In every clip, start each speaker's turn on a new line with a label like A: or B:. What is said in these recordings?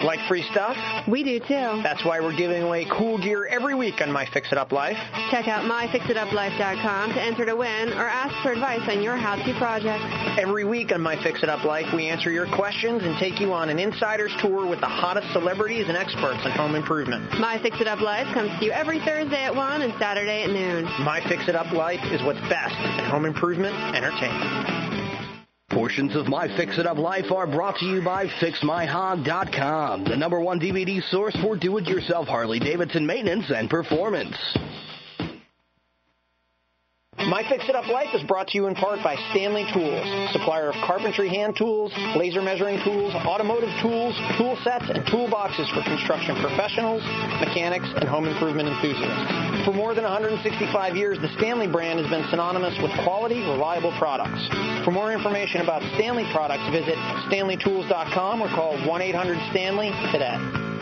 A: Like free stuff?
B: We do too.
A: That's why we're giving away cool gear every week on My Fix It Up Life.
B: Check out myfixituplife.com to enter to win or ask for advice on your how-to project.
A: Every week on My Fix It Up Life, we answer your questions and take you on an insider's tour with the hottest celebrities and experts in home improvement.
B: My Fix It Up Life comes to you every Thursday at 1 and Saturday at noon.
A: My Fix It Up Life is what's best in home improvement entertainment.
C: Portions of My Fix It Up Life are brought to you by FixMyHog.com, the #1 DVD source for do-it-yourself Harley-Davidson maintenance and performance.
A: My Fix It Up Life is brought to you in part by Stanley Tools, supplier of carpentry hand tools, laser measuring tools, automotive tools, tool sets, and toolboxes for construction professionals, mechanics, and home improvement enthusiasts. For more than 165 years, the Stanley brand has been synonymous with quality, reliable products. For more information about Stanley products, visit StanleyTools.com or call 1-800-STANLEY today.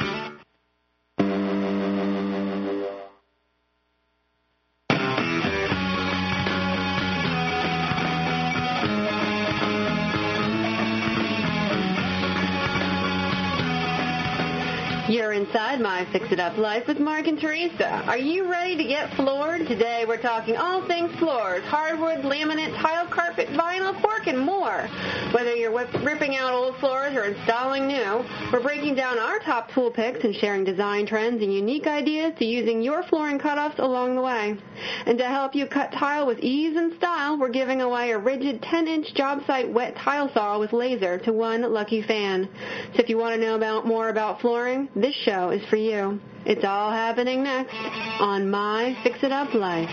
B: You're inside My Fix It Up Life with Mark and Teresa. Are you ready to get floored? Today we're talking all things floors, hardwood, laminate, tile, carpet, vinyl, cork, and more. Whether you're ripping out old floors or installing new, we're breaking down our top tool picks and sharing design trends and unique ideas to using your flooring cutoffs along the way. And to help you cut tile with ease and style, we're giving away a rigid 10-inch job site wet tile saw with laser to one lucky fan. So if you want to know more about flooring, this show is for you. It's all happening next on My Fix It Up Life.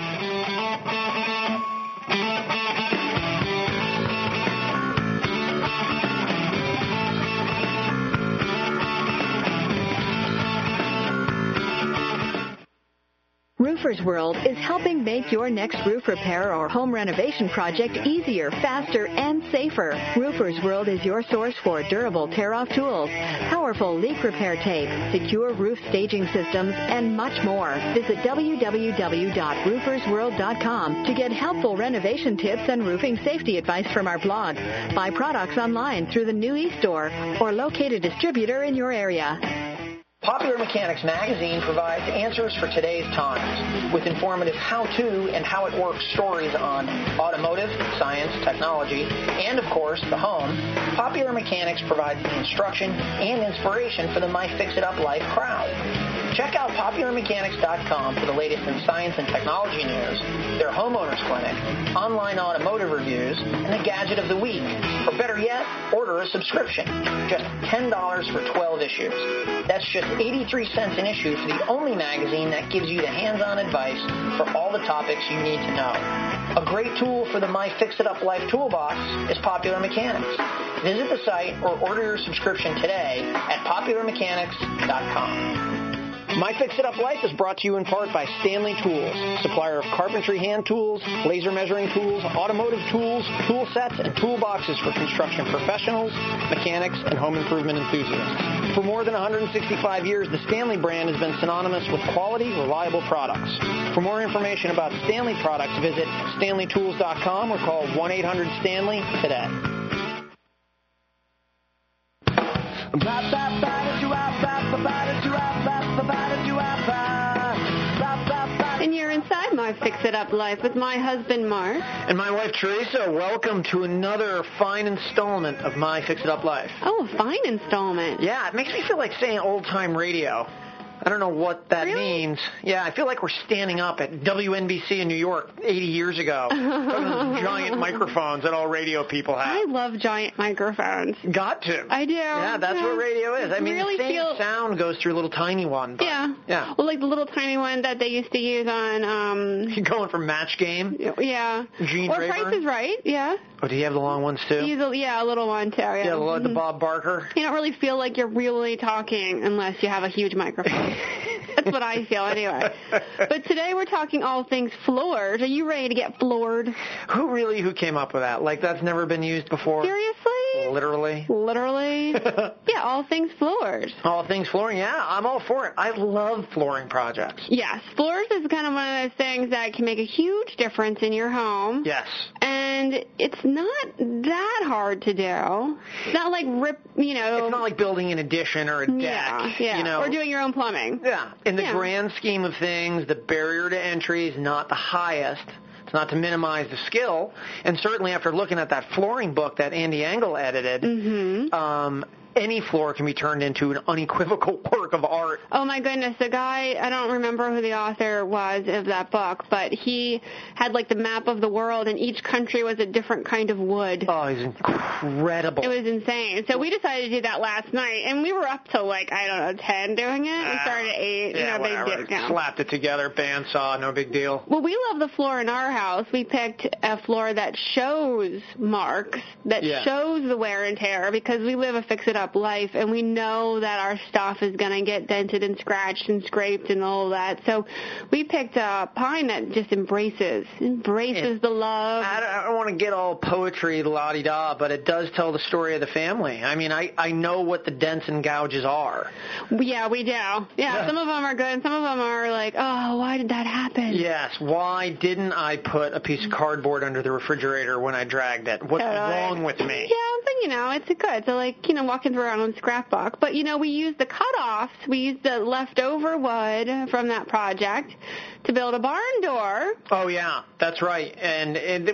D: Roofers World is helping make your next roof repair or home renovation project easier, faster, and safer. Roofers World is your source for durable tear-off tools, powerful leak repair tape, secure roof staging systems, and much more. Visit www.roofersworld.com to get helpful renovation tips and roofing safety advice from our blog. Buy products online through the new e-store or locate a distributor in your area.
A: Popular Mechanics magazine provides answers for today's times with informative how-to and how it works stories on automotive, science, technology, and, of course, the home. Popular Mechanics provides the instruction and inspiration for the My Fix It Up Life crowd. Check out PopularMechanics.com for the latest in science and technology news, their homeowners clinic, online automotive reviews, and the gadget of the week. Or better yet, order a subscription. Just $10 for 12 issues. That's just 83 cents an issue for the only magazine that gives you the hands-on advice for all the topics you need to know. A great tool for the My Fix It Up Life toolbox is Popular Mechanics. Visit the site or order your subscription today at PopularMechanics.com. My Fix It Up Life is brought to you in part by Stanley Tools, supplier of carpentry hand tools, laser measuring tools, automotive tools, tool sets, and toolboxes for construction professionals, mechanics, and home improvement enthusiasts. For more than 165 years, the Stanley brand has been synonymous with quality, reliable products. For more information about Stanley products, visit StanleyTools.com or call 1-800-STANLEY today.
B: And you're inside My Fix It Up Life with my husband, Mark.
A: And my wife, Teresa. Welcome to another fine installment of My Fix It Up Life.
B: Oh, a fine installment.
A: Yeah, it makes me feel like saying old-time radio. I don't know what that means. Yeah, I feel like we're standing up at WNBC in New York 80 years ago. Those giant microphones that all radio people have.
B: I love giant microphones.
A: Got to.
B: I do.
A: Yeah, that's what radio is. I mean,
B: really
A: the same sound goes through a little tiny one. But,
B: yeah.
A: Well,
B: like the little tiny one that they used to use on...
A: You're going for Match Game?
B: Yeah.
A: Gene
B: or
A: Draper?
B: Price is Right, yeah.
A: Oh, do you have the long ones, too?
B: A little one, too, yeah.
A: Yeah, the Bob Barker?
B: You don't really feel like you're really talking unless you have a huge microphone. That's what I feel anyway. But today we're talking all things floors. Are you ready to get floored?
A: Who came up with that? Like, that's never been used before?
B: Seriously?
A: Literally?
B: Yeah, all things floors.
A: All things flooring, yeah. I'm all for it. I love flooring projects.
B: Yes, floors is kind of one of those things that can make a huge difference in your home.
A: Yes.
B: And and it's not that hard to do. It's not like
A: It's not like building an addition or a deck.
B: Yeah. Or doing your own plumbing.
A: Yeah. In the grand scheme of things, the barrier to entry is not the highest. It's not to minimize the skill. And certainly after looking at that flooring book that Andy Engel edited, any floor can be turned into an unequivocal work of art.
B: Oh, my goodness. The guy, I don't remember who the author was of that book, but he had like the map of the world, and each country was a different kind of wood.
A: Oh, he's incredible.
B: It was insane. So we decided to do that last night, and we were up till 10 doing it. We started at 8.
A: Yeah,
B: big deal.
A: Slapped it together, bandsaw, no big deal.
B: Well, we love the floor in our house. We picked a floor that shows marks, that shows the wear and tear, because we live a fix-it-up life, and we know that our stuff is going to get dented and scratched and scraped and all that. So we picked a pine that just embraces the love.
A: I don't want to get all poetry la-di-da, but it does tell the story of the family. I mean, I know what the dents and gouges are.
B: Yeah, we do. Yeah, some of them are good, and some of them are like, oh, why did that happen?
A: Yes, why didn't I put a piece of cardboard under the refrigerator when I dragged it? What's wrong with me?
B: Yeah, but it's good. So walking through our own scrapbook. But we used the cutoffs. We used the leftover wood from that project to build a barn door.
A: Oh yeah, that's right. And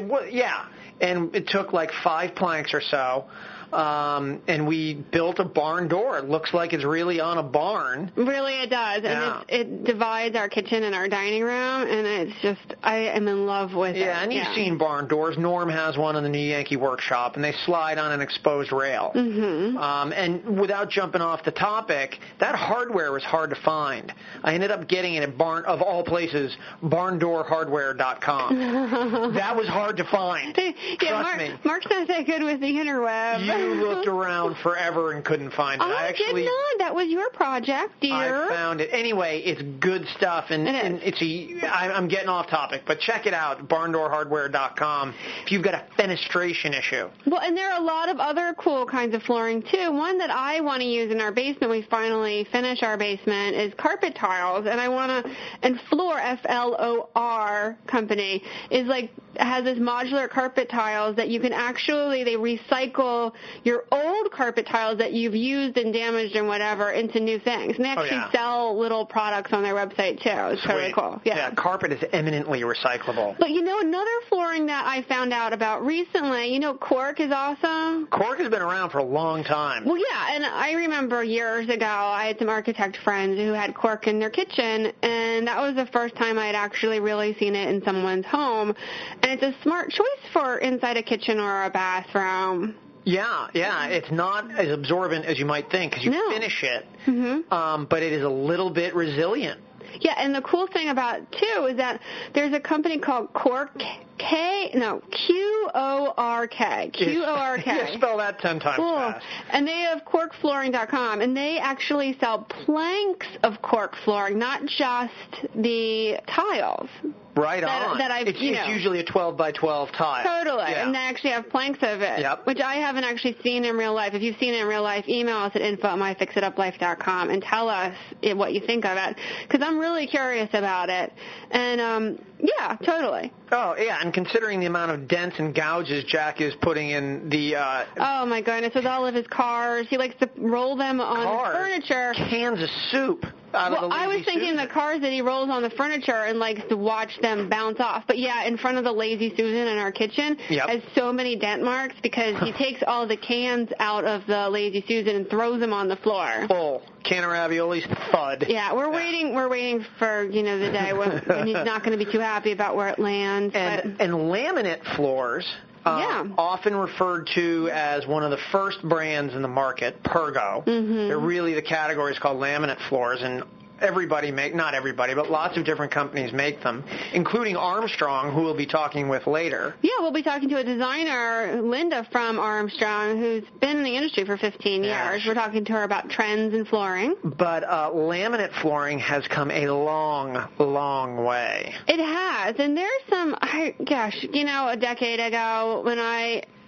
A: it took 5 planks or so. And we built a barn door. It looks like it's really on a barn.
B: Really, it does.
A: Yeah.
B: And it divides our kitchen and our dining room, and it's just, I am in love with it.
A: Yeah, and you've seen barn doors. Norm has one in the New Yankee Workshop, and they slide on an exposed rail. Mm-hmm. And without jumping off the topic, that hardware was hard to find. I ended up getting it at of all places, barndoorhardware.com. That was hard to find. Trust me.
B: Mark's not that good with the interweb.
A: You looked around forever and couldn't find it.
B: I did not. That was your project, dear.
A: I found it. Anyway, it's good stuff, and I'm getting off topic, but check it out, barndoorhardware.com, if you've got a fenestration issue.
B: Well, and there are a lot of other cool kinds of flooring, too. One that I want to use in our basement, we finally finish our basement, is carpet tiles, and Floor, F-L-O-R company, has this modular carpet tiles that you can they recycle your old carpet tiles that you've used and damaged and whatever into new things. And they actually sell little products on their website, too. It's totally cool.
A: Yeah, carpet is eminently recyclable.
B: But, another flooring that I found out about recently, cork is awesome.
A: Cork has been around for a long time.
B: Well, yeah, and I remember years ago I had some architect friends who had cork in their kitchen, and that was the first time I had actually really seen it in someone's home. And it's a smart choice for inside a kitchen or a bathroom.
A: Yeah, it's not as absorbent as you might think because you finish it, but it is a little bit resilient.
B: Yeah, and the cool thing about it, too, is that there's a company called Quark, Q-O-R-K. Q-O-R-K.
A: Yeah, spell that 10 times fast.
B: And they have quarkflooring.com, and they actually sell planks of cork flooring, not just the tiles.
A: Right on. It's usually a 12 by 12 tile.
B: Totally. Yeah. And they actually have planks of it, which I haven't actually seen in real life. If you've seen it in real life, email us at info@myfixituplife.com and tell us what you think of it, because I'm really curious about it. And, totally.
A: Oh, yeah, and considering the amount of dents and gouges Jack is putting in the...
B: oh, my goodness, with all of his cars. He likes to roll them on his furniture.
A: Cans of soup.
B: I was thinking the cars that he rolls on the furniture and likes to watch them bounce off. But, in front of the Lazy Susan in our kitchen has so many dent marks because he takes all the cans out of the Lazy Susan and throws them on the floor.
A: Full. Can of raviolis, thud.
B: Yeah, we're waiting for, the day when he's not going to be too happy about where it lands.
A: And laminate floors... often referred to as one of the first brands in the market, Pergo. Mm-hmm. They're really the category is called laminate floors, and not everybody, but lots of different companies make them, including Armstrong, who we'll be talking with later.
B: Yeah, we'll be talking to a designer, Linda from Armstrong, who's been in the industry for 15 years. We're talking to her about trends in flooring.
A: But laminate flooring has come a long, long way.
B: It has, and there's some, a decade ago when I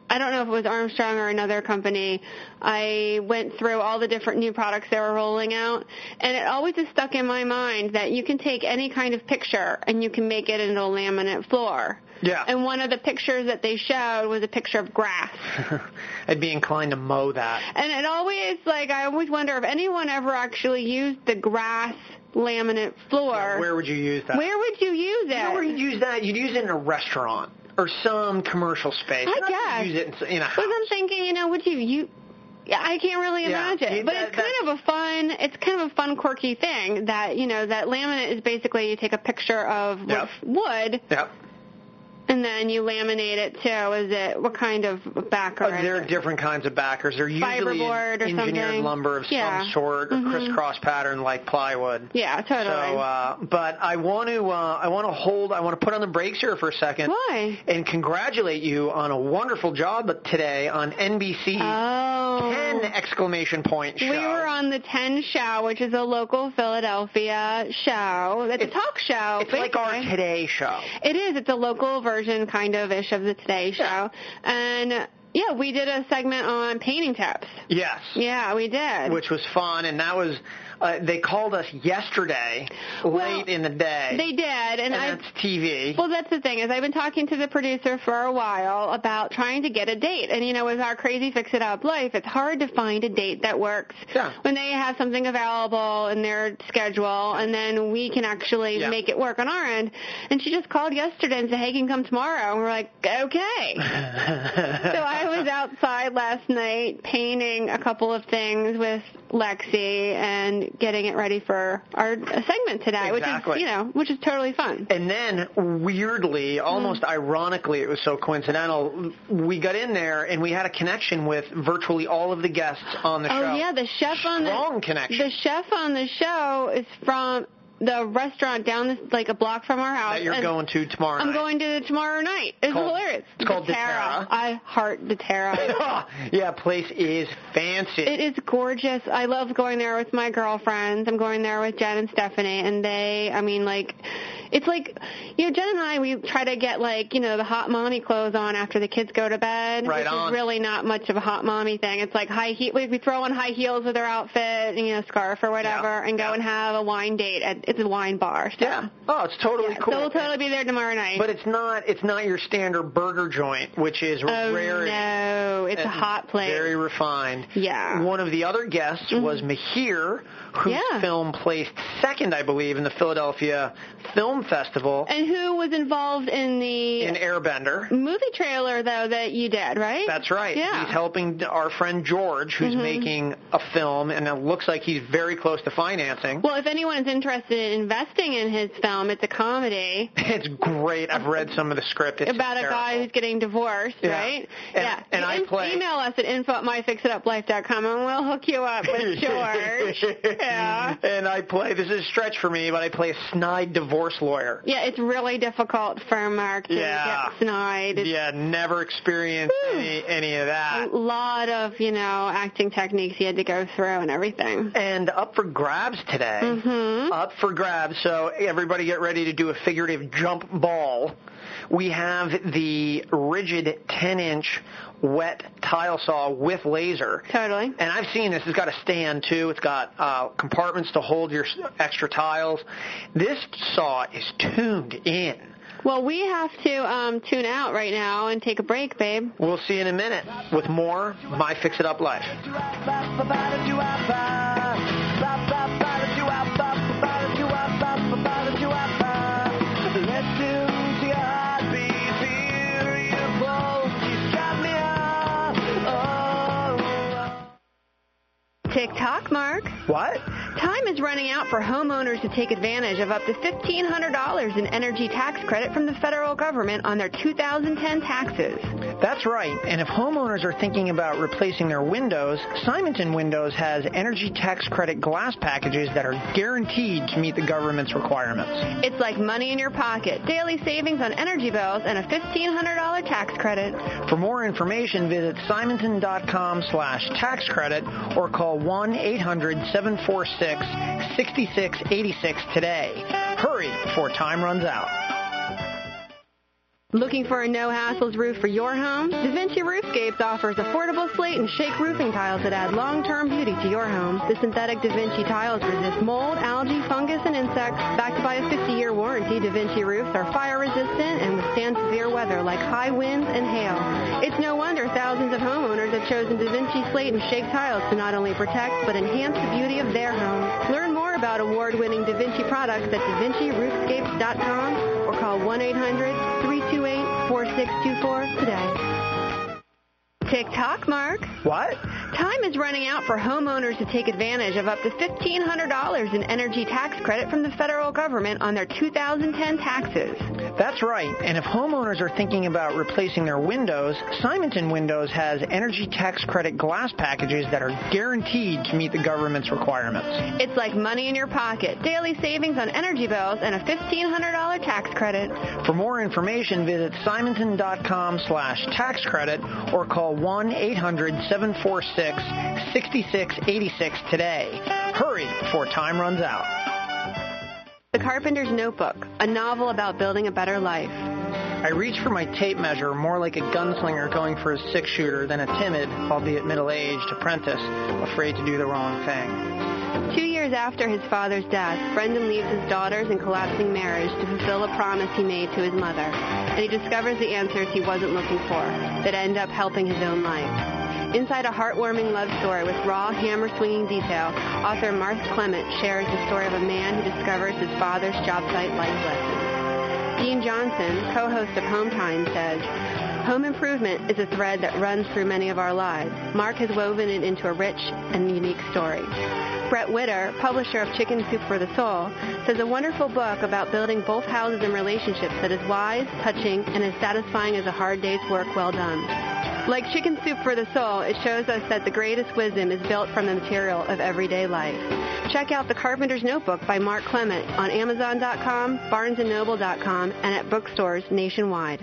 B: I don't know if it was Armstrong or another company, I went through all the different new products they were rolling out, and it always is stuck in my mind that you can take any kind of picture and you can make it into a laminate floor.
E: Yeah.
B: And one of the pictures that they showed was a picture of grass.
E: I'd be inclined to mow that.
B: And it always, I always wonder if anyone ever actually used the grass laminate floor.
E: Yeah, where would you use that?
B: Where would you use it?
E: You know where you'd use that? You'd use it in a restaurant or some commercial space.
B: I
E: Not
B: guess.
E: Use it in a house.
B: But I'm thinking, would you I can't really imagine. But it's kind of a fun, quirky thing that, that laminate is basically you take a picture of wood.
E: Yep.
B: And then you laminate it too. What kind of backer?
E: There are different kinds of backers. They're usually
B: fiberboard or
E: engineered
B: something.
E: lumber of some sort, or crisscross pattern like plywood.
B: Yeah, totally.
E: So, but I want to put on the brakes here for a second.
B: Why?
E: And congratulate you on a wonderful job today on NBC's 10 exclamation point show.
B: We were on the 10 show, which is a local Philadelphia show. It's a talk show.
E: It's like our Today show.
B: It is. It's a local version kind of ish of the Today show. And we did a segment on painting tips.
E: Yes.
B: Yeah, we did.
E: Which was fun, and that was they called us yesterday, late in the day.
B: They did, and
E: that's TV.
B: Well, that's the thing, is I've been talking to the producer for a while about trying to get a date. And, with our crazy fix-it-up life, it's hard to find a date that works when they have something available in their schedule, and then we can actually make it work on our end. And she just called yesterday and said, hey, can you come tomorrow? And we're like, okay. So I was outside last night painting a couple of things with Lexi and getting it ready for our segment today, which is totally fun.
E: And then weirdly, almost ironically, it was so coincidental, we got in there and we had a connection with virtually all of the guests on the show.
B: Oh yeah, the chef
E: connection.
B: The chef on the show is from the restaurant down a block from our house.
E: That you're going to tomorrow night.
B: I'm going to tomorrow night. It's hilarious.
E: It's called DeTerra.
B: I heart DeTerra.
E: Yeah, place is fancy.
B: It is gorgeous. I love going there with my girlfriends. I'm going there with Jen and Stephanie, and it's like, Jen and I, we try to get the hot mommy clothes on after the kids go to bed, which is really not much of a hot mommy thing. It's like high heel. We throw on high heels with our outfit, and, scarf or whatever, and go and have a wine date it's a wine bar. So.
E: Yeah. Oh, it's totally cool.
B: So we'll totally be there tomorrow night.
E: But it's not your standard burger joint, which is rarity.
B: No, it's a hot place.
E: Very refined.
B: Yeah.
E: One of the other guests was Mahir, whose film placed second, I believe, in the Philadelphia Film Festival.
B: And who was involved in
E: Airbender
B: movie trailer, though, that you did, right?
E: That's right.
B: Yeah.
E: He's helping our friend George, who's making a film, and it looks like he's very close to financing.
B: Well, if anyone is interested in investing in his film, it's a comedy.
E: It's great. I've read some of the script. It's
B: about
E: hysterical.
B: A guy who's getting divorced, right?
E: And I play.
B: Email us at info@myfixituplife.com, and we'll hook you up with George. Yeah.
E: And I play. This is a stretch for me, but I play a snide divorce lawyer.
B: Yeah, it's really difficult for Mark to get snide.
E: Yeah, never experienced any of that.
B: A lot of, acting techniques he had to go through and everything.
E: And up for grabs today.
B: Mm-hmm.
E: Up for grabs. So everybody get ready to do a figurative jump ball. We have the rigid 10-inch wet tile saw with laser.
B: Totally.
E: And I've seen this. It's got a stand, too. It's got compartments to hold your extra tiles. This saw is tuned in.
B: Well, we have to tune out right now and take a break, babe.
E: We'll see you in a minute with more My Fix It Up Life.
B: Tick-tock, Mark.
E: What?
B: Time is running out for homeowners to take advantage of up to $1,500 in energy tax credit from the federal government on their 2010 taxes.
E: That's right. And if homeowners are thinking about replacing their windows, Simonton Windows has energy tax credit glass packages that are guaranteed to meet the government's requirements.
B: It's like money in your pocket, daily savings on energy bills, and a $1,500 tax credit.
E: For more information, visit simonton.com/tax credit or call 1-800-746-6686 today. Hurry before time runs out.
B: Looking for a no-hassles roof for your home? DaVinci Roofscapes offers affordable slate and shake roofing tiles that add long-term beauty to your home. The synthetic DaVinci tiles resist mold, algae, fungus, and insects. Backed by a 50-year warranty, DaVinci roofs are fire-resistant and withstand severe weather like high winds and hail. It's no wonder thousands of homeowners have chosen DaVinci slate and shake tiles to not only protect but enhance the beauty of their homes. Learn more about award-winning DaVinci products at DaVinciRoofscapes.com or call 1-800-328-4624 today. TikTok, Mark.
E: What?
B: Time is running out for homeowners to take advantage of up to $1,500 in energy tax credit from the federal government on their 2010 taxes.
E: That's right. And if homeowners are thinking about replacing their windows, Simonton Windows has energy tax credit glass packages that are guaranteed to meet the government's requirements.
B: It's like money in your pocket, daily savings on energy bills, and a $1,500 tax credit.
E: For more information, visit simonton.com/tax credit or call 1-800-746-6686 today. Hurry before time runs out.
B: The Carpenter's Notebook, a novel about building a better life.
E: I reach for my tape measure more like a gunslinger going for a six-shooter than a timid, albeit middle-aged, apprentice afraid to do the wrong thing.
B: 2 years after his father's death, Brendan leaves his daughters and collapsing marriage to fulfill a promise he made to his mother, and he discovers the answers he wasn't looking for that end up helping his own life. Inside a heartwarming love story with raw, hammer-swinging detail, author Mark Clement shares the story of a man who discovers his father's job site life lessons. Dean Johnson, co-host of Home Time, says, "Home improvement is a thread that runs through many of our lives. Mark has woven it into a rich and unique story." Brett Witter, publisher of Chicken Soup for the Soul, says a wonderful book about building both houses and relationships that is wise, touching, and as satisfying as a hard day's work well done. Like Chicken Soup for the Soul, it shows us that the greatest wisdom is built from the material of everyday life. Check out The Carpenter's Notebook by Mark Clement on Amazon.com, BarnesandNoble.com, and at bookstores nationwide.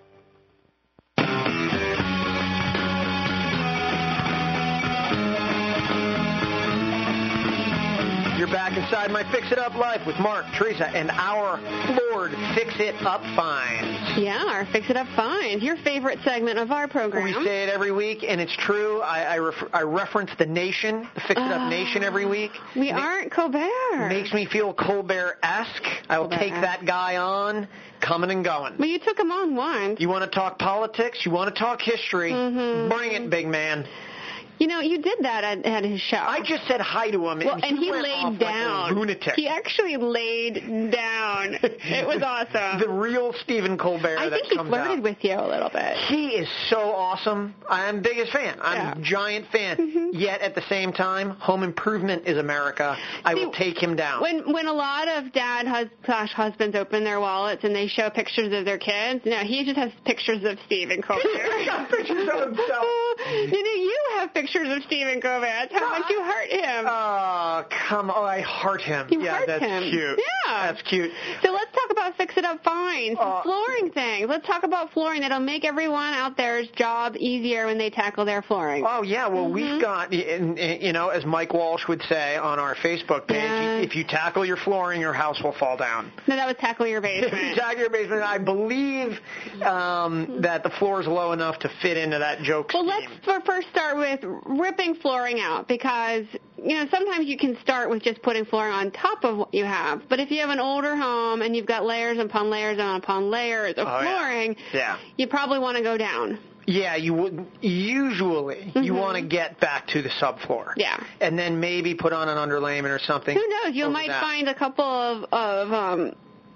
E: You're back inside my Fix It Up life with Mark, Teresa, and our Ford Fix It Up Finds.
B: Yeah, our Fix It Up Finds, your favorite segment of our program.
E: We say it every week, and it's true. I reference the Nation, the Fix It Up Nation every week.
B: We aren't Colbert.
E: Makes me feel Colbert-esque. I will take that guy on, coming and going.
B: Well, you took him on once.
E: You want to talk politics? You want to talk history? Mm-hmm. Bring it, big man.
B: You know, you did that at his show.
E: I just said hi to him,
B: and he laid down.
E: Like a lunatic.
B: He actually laid down. It was awesome.
E: The real Stephen Colbert.
B: I think he flirted with you a little bit.
E: He is so awesome. I'm biggest fan. I'm a giant fan. Mm-hmm. Yet at the same time, Home Improvement is America. I will take him down.
B: When a lot of dad/husbands open their wallets and they show pictures of their kids, no, he just has pictures of Stephen Colbert.
E: He's got pictures of himself.
B: You have pictures of Stephen Colbert. That's how much you hurt him.
E: Oh, come on. I hurt him.
B: You hurt him.
E: That's cute.
B: Yeah.
E: That's cute.
B: So let's talk about Fix It Up Finds, flooring things. Let's talk about flooring that'll make everyone out there's job easier when they tackle their flooring.
E: Oh, yeah. Well, we've got, you know, as Mike Walsh would say on our Facebook page, if you tackle your flooring, your house will fall down.
B: No, that was tackle your basement.
E: If you tackle your basement, I believe that the floor is low enough to fit into that joke scheme.
B: Well, let's first start with ripping flooring out because, you know, sometimes you can start with just putting flooring on top of what you have. But if you have an older home and you've got layers upon layers upon layers of flooring, you probably want to go down.
E: Yeah, you would usually you want to get back to the subfloor.
B: Yeah.
E: And then maybe put on an underlayment or something.
B: Who knows? You might find a couple of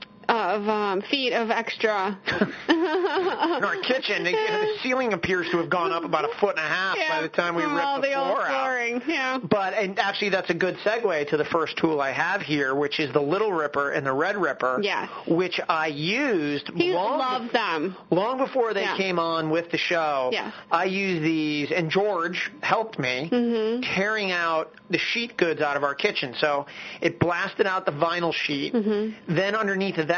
B: feet of extra.
E: In our kitchen, the ceiling appears to have gone up about 1.5 feet by the time we ripped the floor out.
B: Yeah.
E: But and actually, that's a good segue to the first tool I have here, which is the Little Ripper and the Red Ripper, which I used long before they came on with the show.
B: Yes.
E: I used these, and George helped me tearing out the sheet goods out of our kitchen. So it blasted out the vinyl sheet. Then underneath of that,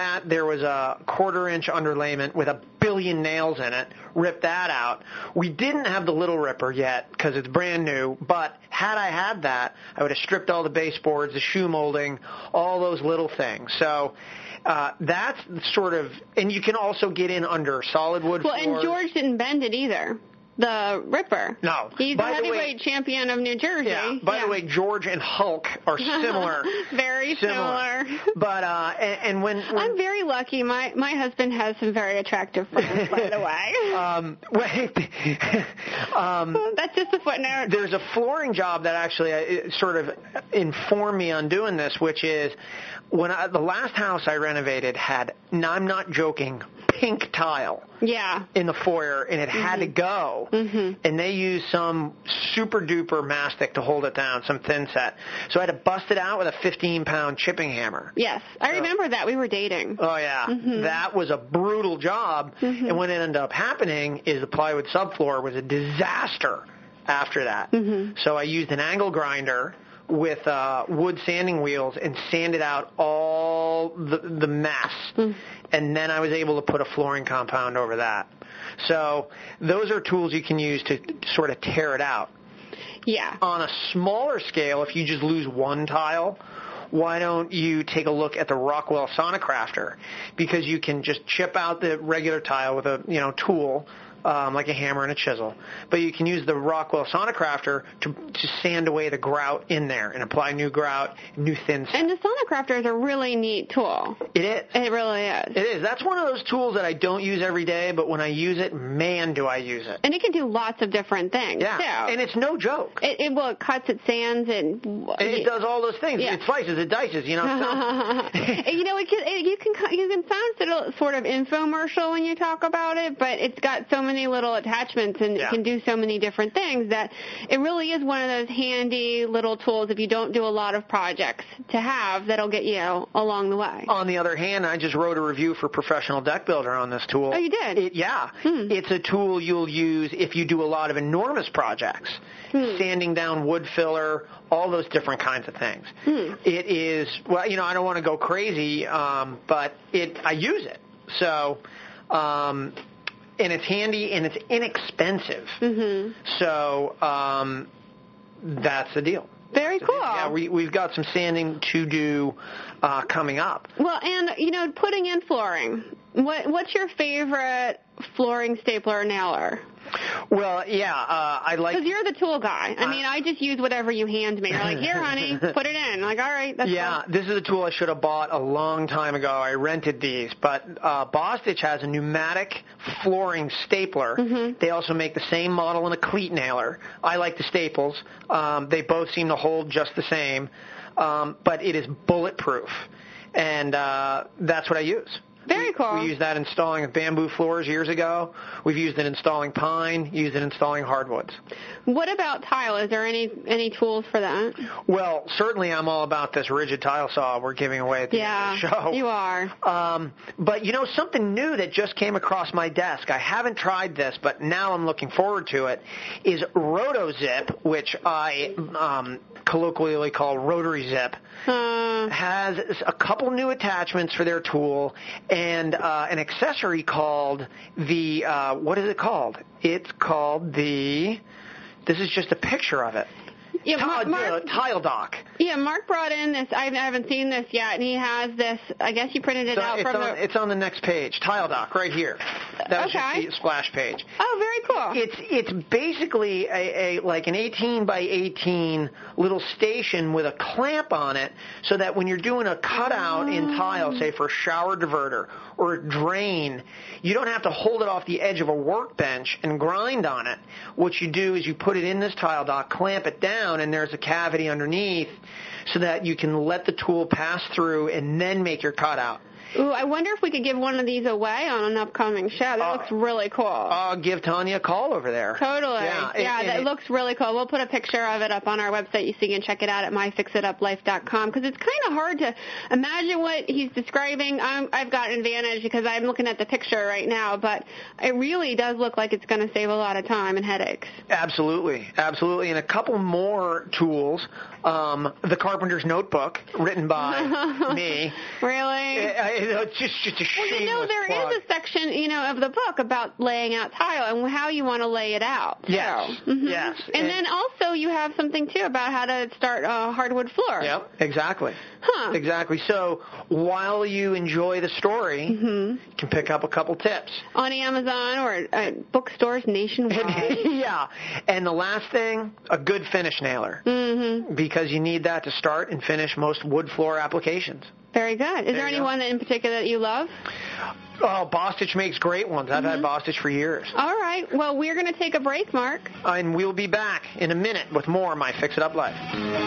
E: that. There was a 1/4-inch underlayment with a billion nails in it. Ripped that out. We didn't have the Little Ripper yet because it's brand new, but had I had that, I would have stripped all the baseboards, the shoe molding, all those little things. So that's sort of, and you can also get in under solid wood floors.
B: Well, and George didn't bend it either. The Ripper.
E: No.
B: He's the heavyweight champion of New Jersey.
E: Yeah. By the way, George and Hulk are similar.
B: Very similar.
E: But and when
B: I'm very lucky. My husband has some very attractive friends, by the way. That's just a footnote.
E: There's a flooring job that actually sort of informed me on doing this, which is when the last house I renovated had, now I'm not joking, pink tile.
B: Yeah.
E: In the foyer, and it had to go. Mm-hmm. And they used some super duper mastic to hold it down, some thin set. So I had to bust it out with a 15-pound chipping hammer.
B: Yes, I remember that. We were dating.
E: Oh yeah, that was a brutal job. Mm-hmm. And what ended up happening is the plywood subfloor was a disaster after that. Mm-hmm. So I used an angle grinder with wood sanding wheels and sanded out all the mess. Mm. And then I was able to put a flooring compound over that. So those are tools you can use to sort of tear it out.
B: Yeah.
E: On a smaller scale, if you just lose one tile, why don't you take a look at the Rockwell Sonicrafter? Because you can just chip out the regular tile with a tool, like a hammer and a chisel. But you can use the Rockwell Sonicrafter to sand away the grout in there and apply new grout, new thin sand.
B: And the Sonicrafter is a really neat tool.
E: It is.
B: It really is.
E: It is. That's one of those tools that I don't use every day, but when I use it, man, do I use it.
B: And it can do lots of different things,
E: too. And it's no joke.
B: It cuts, it sands,
E: it does all those things. Yeah. It slices, it dices, you can sound
B: sort of infomercial when you talk about it, but it's got so many little attachments and it can do so many different things that it really is one of those handy little tools if you don't do a lot of projects to have that'll get you along the way.
E: On the other hand, I just wrote a review for Professional Deck Builder on this tool.
B: Oh, you did?
E: It's a tool you'll use if you do a lot of enormous projects, sanding down wood filler, all those different kinds of things. It is, I don't want to go crazy, but I use it. So, and it's handy and it's inexpensive. Mm-hmm. So that's the deal.
B: Very cool.
E: Yeah, we've got some sanding to do coming up.
B: Well, and, putting in flooring. What's your favorite flooring stapler or nailer?
E: Well, I like...
B: Because you're the tool guy. I mean, I just use whatever you hand me. You're like, here, honey, put it in. I'm like, all right, that's cool.
E: This is a tool I should have bought a long time ago. I rented these. But Bostitch has a pneumatic flooring stapler. Mm-hmm. They also make the same model in a cleat nailer. I like the staples. They both seem to hold just the same. But it is bulletproof. And that's what I use.
B: Very cool.
E: We used that installing bamboo floors years ago. We've used it installing pine, used it installing hardwoods.
B: What about tile? Is there any tools for that?
E: Well, certainly I'm all about this rigid tile saw we're giving away at the end of the show.
B: You are.
E: But, something new that just came across my desk, I haven't tried this, but now I'm looking forward to it, is RotoZip, which I colloquially call Rotary Zip. Has a couple new attachments for their tool and an accessory called the, what is it called? It's called this is just a picture of it.
B: Yeah,
E: Tile Dock.
B: Yeah, Mark brought in this. I haven't seen this yet, and he has this. I guess you printed it out from the...
E: It's on the next page. Tile Dock, right here. That was just the splash page.
B: Oh, very cool.
E: It's basically like an 18 by 18 little station with a clamp on it, so that when you're doing a cutout in tile, say for a shower diverter or a drain, you don't have to hold it off the edge of a workbench and grind on it. What you do is you put it in this Tile Dock, clamp it down, and there's a cavity underneath so that you can let the tool pass through and then make your cutout.
B: Ooh, I wonder if we could give one of these away on an upcoming show. That looks really cool.
E: Give Tanya a call over there.
B: Totally. That looks really cool. We'll put a picture of it up on our website so you can check it out at myfixituplife.com because it's kind of hard to imagine what he's describing. I've got an advantage because I'm looking at the picture right now, but it really does look like it's going to save a lot of time and headaches.
E: Absolutely. Absolutely. And a couple more tools. The Carpenter's Notebook, written by me.
B: Really?
E: It's just a shameless
B: Well, there
E: plug.
B: is a section, of the book about laying out tile and how you want to lay it out.
E: Yes,
B: So,
E: yes.
B: And then also you have something, too, about how to start a hardwood floor.
E: Yep, exactly.
B: Huh.
E: Exactly. So while you enjoy the story, you can pick up a couple tips.
B: On Amazon or bookstores nationwide.
E: Yeah. And the last thing, a good finish nailer. Because you need that to start and finish most wood floor applications.
B: Very good. Is there
E: you
B: anyone in particular that you love?
E: Oh, Bostitch makes great ones. I've had Bostitch for years.
B: All right. Well, we're going to take a break, Mark.
E: And we'll be back in a minute with more of My Fix It Up Life.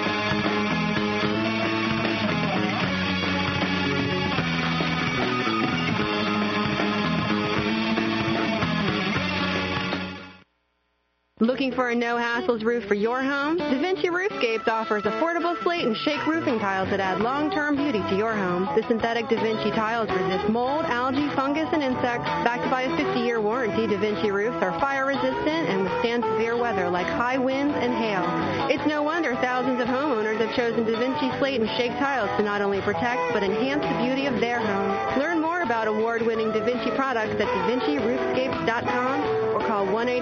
B: Looking for a no-hassles roof for your home? Da Vinci Roofscapes offers affordable slate and shake roofing tiles that add long-term beauty to your home. The synthetic Da Vinci tiles resist mold, algae, fungus, and insects. Backed by a 50-year warranty, Da Vinci roofs are fire-resistant and withstand severe weather like high winds and hail. It's no wonder thousands of homeowners have chosen Da Vinci slate and shake tiles to not only protect but enhance the beauty of their home. Learn more about award-winning Da Vinci products at DaVinciRoofscapes.com or call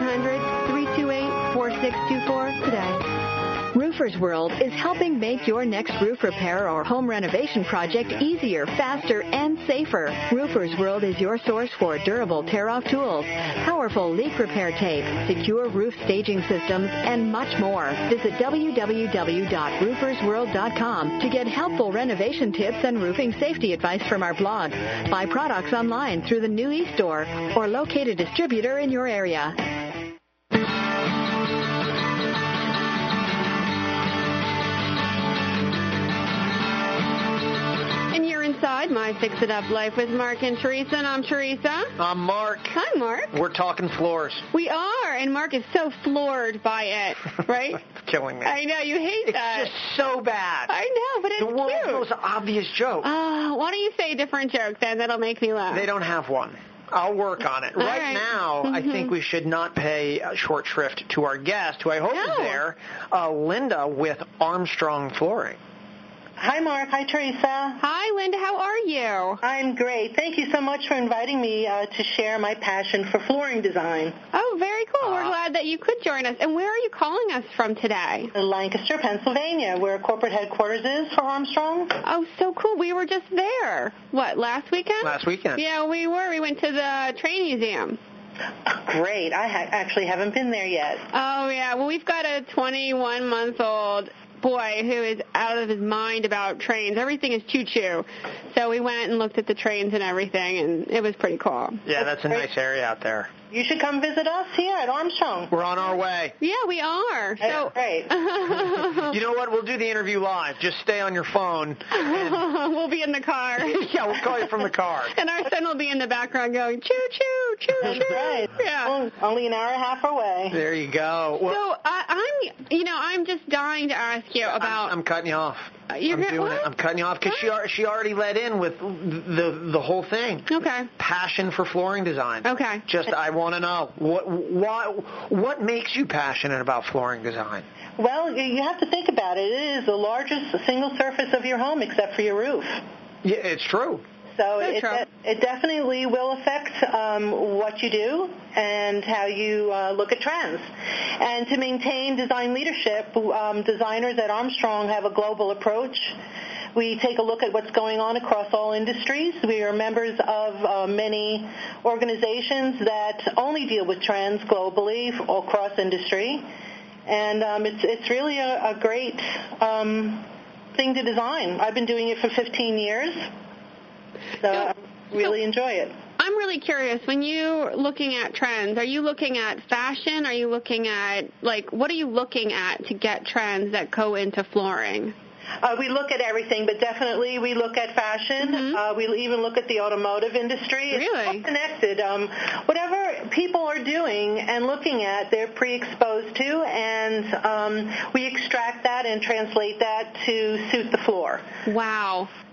B: 1-800-328-4624 today.
D: Roofers World is helping make your next roof repair or home renovation project easier, faster, and safer. Roofers World is your source for durable tear-off tools, powerful leak repair tape, secure roof staging systems, and much more. Visit www.roofersworld.com to get helpful renovation tips and roofing safety advice from our blog. Buy products online through the new e-store or locate a distributor in your area.
B: Inside My Fix It Up Life with Mark and Teresa, and I'm Teresa.
E: I'm Mark.
B: Hi, Mark.
E: We're talking floors.
B: We are, and Mark is so floored by it, right?
E: It's killing me.
B: I know, you hate that.
E: It's just so bad.
B: I know, but it's
E: the world's
B: cute.
E: most obvious joke.
B: Why don't you say a different joke, then? That'll make me laugh.
E: They don't have one. I'll work on it. Right now, I think we should not pay short shrift to our guest, who I hope is there, Linda with Armstrong Flooring.
F: Hi, Mark. Hi, Teresa.
B: Hi, Linda. How are you?
F: I'm great. Thank you so much for inviting me to share my passion for flooring design.
B: Oh, very cool. We're glad that you could join us. And where are you calling us from today?
F: Lancaster, Pennsylvania, where corporate headquarters is for Armstrong.
B: Oh, so cool. We were just there. What, last weekend?
E: Last weekend.
B: Yeah, we were. We went to the train museum.
F: Great. I actually haven't been there yet.
B: Oh, yeah. Well, we've got a 21-month-old boy who is out of his mind about trains. Everything is choo-choo. So we went and looked at the trains and everything, and it was pretty cool.
E: Yeah, that's a nice area out there.
F: You should come visit us here at Armstrong.
E: We're on our way.
B: Yeah, we are.
F: That's great.
E: You know what? We'll do the interview live. Just stay on your phone.
B: We'll be in the car.
E: Yeah, we'll call you from the car.
B: And our son will be in the background going, choo-choo, choo-choo.
F: That's right.
B: Yeah.
F: Well, only an hour and a half away.
E: There you go. Well,
B: So I'm just dying to ask you about...
E: I'm cutting you off.
B: You're
E: I'm doing it. I'm cutting you off because she already led in with the whole thing.
B: Okay.
E: Passion for flooring design.
B: Okay.
E: Just I want to know what makes you passionate about flooring design.
F: Well, you have to think about it. It is the largest single surface of your home except for your roof.
E: Yeah, it's true.
F: So it definitely will affect what you do and how you look at trends. And to maintain design leadership, designers at Armstrong have a global approach. We take a look at what's going on across all industries. We are members of many organizations that only deal with trends globally across industry. And it's really a great thing to design. I've been doing it for 15 years. So I really enjoy it.
B: I'm really curious, when you're looking at trends, are you looking at fashion? Are you looking at, what are you looking at to get trends that go into flooring?
F: We look at everything, but definitely we look at fashion.
B: Mm-hmm.
F: We even look at the automotive industry. It's
B: Really?
F: all connected. Whatever people are doing and looking at, they're pre-exposed to, and we extract that and translate that to suit the floor.
B: Wow.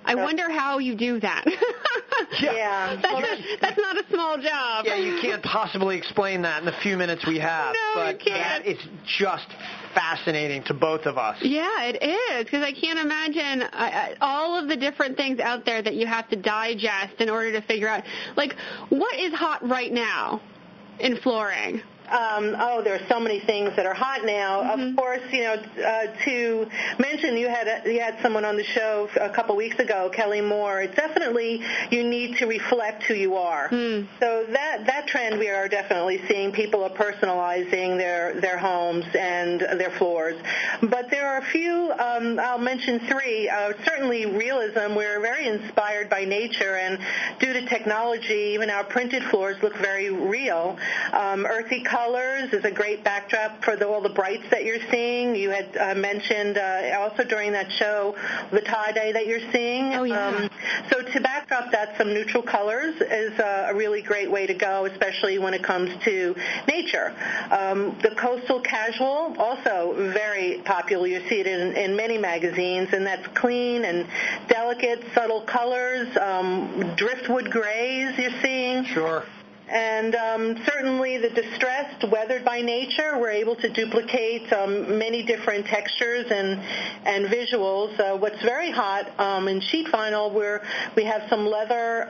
B: I wonder how you do that.
F: Yeah.
B: That's not a small job.
E: Yeah, you can't possibly explain that in the few minutes we have.
B: No,
E: but
B: you can't.
E: That is just fascinating to both of us.
B: Yeah, it is, because I can't imagine all of the different things out there that you have to digest in order to figure out, like, what is hot right now in flooring?
F: There are so many things that are hot now.
B: Mm-hmm.
F: Of course, to mention, you had someone on the show a couple weeks ago, Kelly Moore. It's definitely you need to reflect who you are.
B: Mm.
F: So that trend we are definitely seeing. People are personalizing their homes and their floors. But there are a few. I'll mention three. Certainly, realism. We're very inspired by nature, and due to technology, even our printed floors look very real. Earthy colors is a great backdrop for all the brights that you're seeing. You had mentioned also during that show the tie-dye that you're seeing.
B: Oh, yeah.
F: So to backdrop that, some neutral colors is a really great way to go, especially when it comes to nature. The coastal casual, also very popular. You see it in many magazines, and that's clean and delicate, subtle colors, driftwood grays you're seeing.
E: Sure.
F: And certainly the distressed, weathered by nature, we're able to duplicate many different textures and visuals. What's very hot in sheet vinyl, we have some leather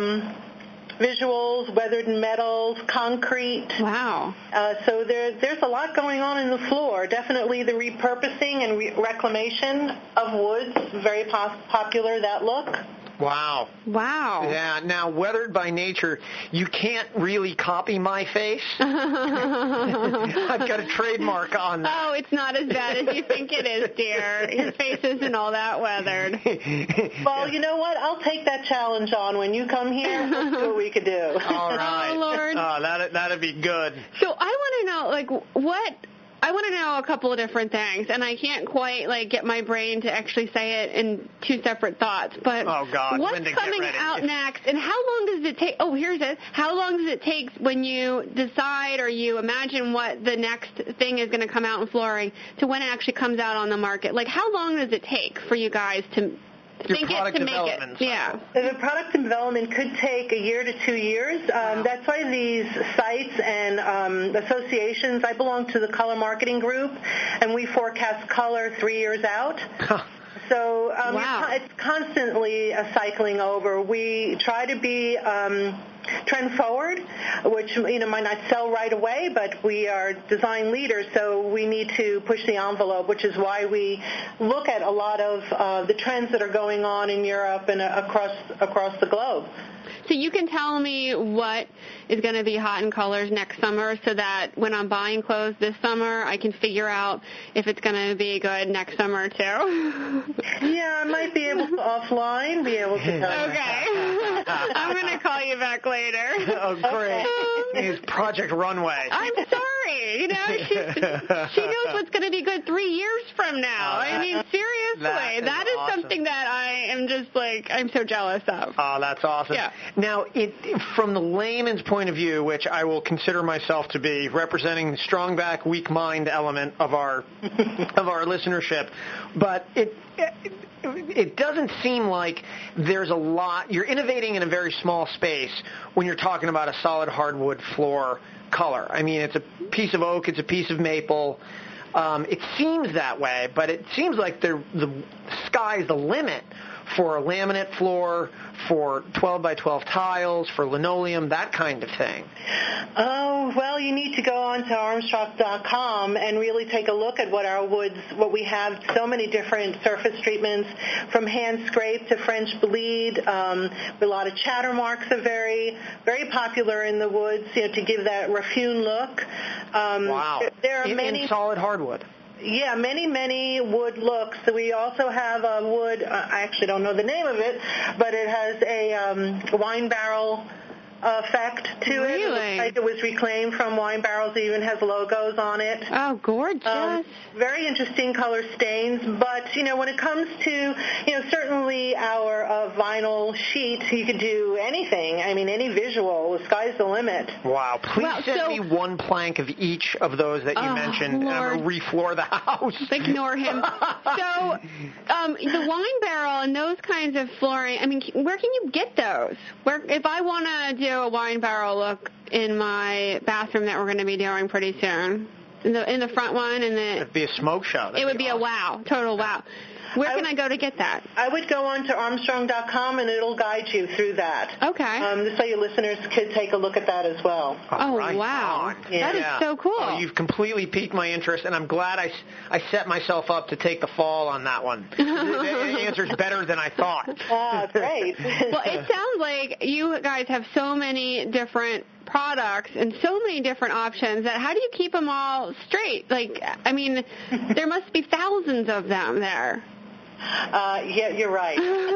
F: visuals, weathered metals, concrete.
B: Wow.
F: So there's a lot going on in the floor. Definitely the repurposing and reclamation of woods, very popular, that look.
E: Wow.
B: Wow.
E: Yeah, now, weathered by nature, you can't really copy my face. I've got a trademark on that.
B: Oh, it's not as bad as you think it is, dear. Your face isn't all that weathered.
F: Well, you know what? I'll take that challenge on. When you come here, let's see what we could do.
E: All right.
B: Oh, Lord.
E: Oh, that'd be good.
B: So I want to know, I want to know a couple of different things, and I can't quite get my brain to actually say it in two separate thoughts. But
E: oh God,
B: what's
E: Linda,
B: coming out next, and how long does it take? Oh, here's it. How long does it take when you decide or you imagine what the next thing is going to come out in flooring to when it actually comes out on the market? Like, how long does it take for you guys to think it to make it? Yeah.
F: The product development could take a year to 2 years. That's why these sites and associations, I belong to the Color Marketing Group, and we forecast color 3 years out. So it's constantly cycling over. We try to be trend forward, which might not sell right away, but we are design leaders, so we need to push the envelope, which is why we look at a lot of the trends that are going on in Europe and across the globe.
B: So you can tell me what is going to be hot in colors next summer so that when I'm buying clothes this summer, I can figure out if it's going to be good next summer, too?
F: Yeah, I might be able to offline be able to tell you.
B: Okay. I'm going to call you back later.
E: Oh, great. It's Project Runway.
B: I'm sorry. She knows what's going to be good 3 years from now. I mean, seriously. That is
E: awesome.
B: something that I am just I'm so jealous of.
E: Oh, that's awesome.
B: Yeah.
E: Now, from the layman's point of view, which I will consider myself to be representing the strong back, weak mind element of our listenership, but it doesn't seem like there's a lot. You're innovating in a very small space when you're talking about a solid hardwood floor color. I mean, it's a piece of oak, it's a piece of maple. It seems that way, but it seems like the sky's the limit for a laminate floor, for 12 by 12 tiles, for linoleum, that kind of thing.
F: Oh, well, you need to go on to Armstrong.com and really take a look at what we have, so many different surface treatments, from hand scrape to French bleed. A lot of chatter marks are very, very popular in the woods, to give that raffune look.
E: Wow.
F: There are many
E: in solid hardwood.
F: Yeah, many wood looks. We also have a wood, I actually don't know the name of it, but it has a wine barrel effect to it.
B: Really?
F: It looks like it was reclaimed from wine barrels. It even has logos on it.
B: Oh, gorgeous.
F: Very interesting color stains, but, when it comes to, certainly our vinyl sheet, you could do anything. I mean, any visual. The sky's the limit.
E: Wow. Please send me one plank of each of those that you mentioned, and I'm going to refloor the house.
B: Ignore him. So, the wine barrel and those kinds of flooring, I mean, where can you get those? If I want to do a wine barrel look in my bathroom that we're going to be doing pretty soon, in the front one,
E: it'd be a smoke show.
B: It would be awesome. A wow, total wow. Where can I go to get that?
F: I would go on to Armstrong.com, and it'll guide you through that.
B: Okay.
F: This way your listeners could take a look at that as well.
B: Oh, right wow. Yeah. That is so cool.
E: Oh, you've completely piqued my interest, and I'm glad I set myself up to take the fall on that one. The answer's better than I thought.
F: Great.
B: Well, it sounds like you guys have so many different products and so many different options that how do you keep them all straight? Like, I mean, there must be thousands of them there.
F: Yeah, you're right.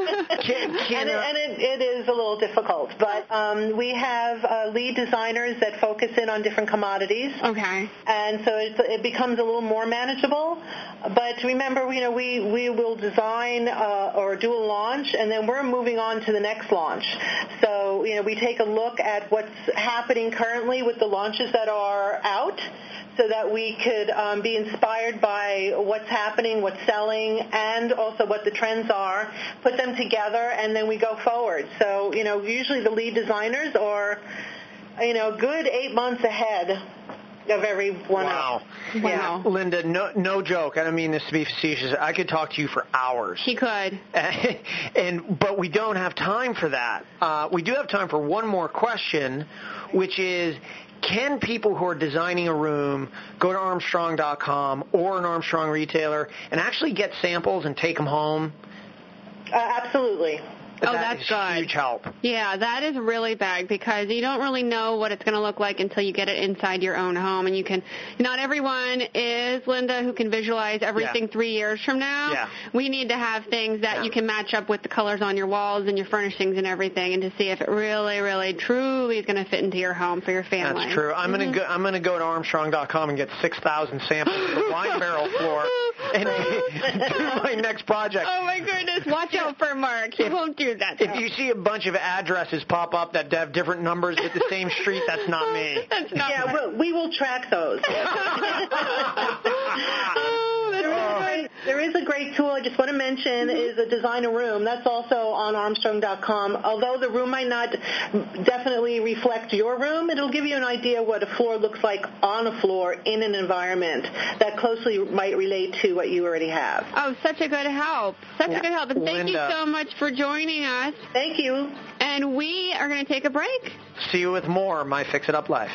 F: It is a little difficult, but we have lead designers that focus in on different commodities.
B: Okay.
F: And so it becomes a little more manageable. But remember, we will design or do a launch, and then we're moving on to the next launch. So, we take a look at what's happening currently with the launches that are out, so that we could be inspired by what's happening, what's selling, and also what the trends are, put them together, and then we go forward. So, usually the lead designers are, good 8 months ahead of everyone else.
B: Wow.
E: Yeah. Linda, no joke. I don't mean this to be facetious. I could talk to you for hours.
B: He could.
E: But we don't have time for that. We do have time for one more question, which is, can people who are designing a room go to Armstrong.com or an Armstrong retailer and actually get samples and take them home?
F: Absolutely.
B: That's good.
E: Huge help.
B: Yeah, that is really big because you don't really know what it's going to look like until you get it inside your own home. And not everyone is, Linda, who can visualize everything 3 years from now.
E: Yeah.
B: We need to have things that you can match up with the colors on your walls and your furnishings and everything, and to see if it really, really, truly is going to fit into your home for your family.
E: That's true. I'm going to go to Armstrong.com and get 6,000 samples of the wine barrel floor and do my next project.
B: Oh my goodness! Watch out for Mark. He won't do that.
E: If you see a bunch of addresses pop up that have different numbers at the same street, that's not me.
B: That's not me.
F: We will track those. There is a great tool I just want to mention is a Design a Room. That's also on Armstrong.com. Although the room might not definitely reflect your room, it'll give you an idea what a floor looks like on a floor in an environment that closely might relate to what you already have.
B: Oh, such a good help. Such a good help. And thank you so much for joining us.
F: Thank you.
B: And we are going to take a break.
E: See you with more My Fix It Up Life.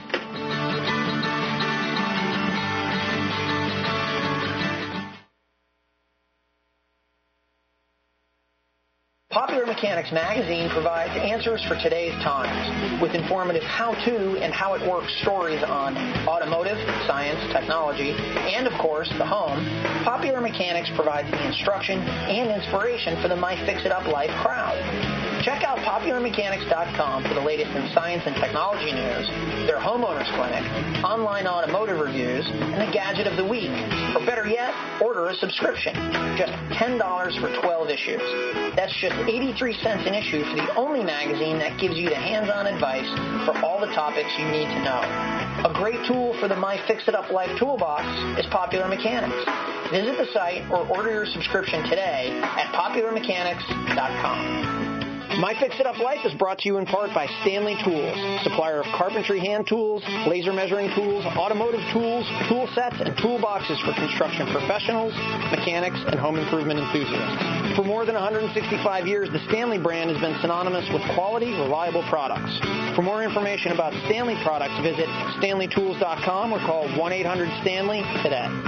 A: Popular Mechanics magazine provides answers for today's times with informative how-to and how it works stories on automotive, science, technology, and, of course, the home. Popular Mechanics provides the instruction and inspiration for the My Fix It Up Life crowd. Check out PopularMechanics.com for the latest in science and technology news, their homeowners clinic, online automotive reviews, and the gadget of the week. Or better yet, order a subscription. Just $10 for 12 issues. That's just 83 cents an issue for the only magazine that gives you the hands-on advice for all the topics you need to know. A great tool for the My Fix It Up Life toolbox is Popular Mechanics. Visit the site or order your subscription today at PopularMechanics.com. My Fix It Up Life is brought to you in part by Stanley Tools, supplier of carpentry hand tools, laser measuring tools, automotive tools, tool sets, and toolboxes for construction professionals, mechanics, and home improvement enthusiasts. For more than 165 years, the Stanley brand has been synonymous with quality, reliable products. For more information about Stanley products, visit StanleyTools.com or call 1-800-STANLEY today.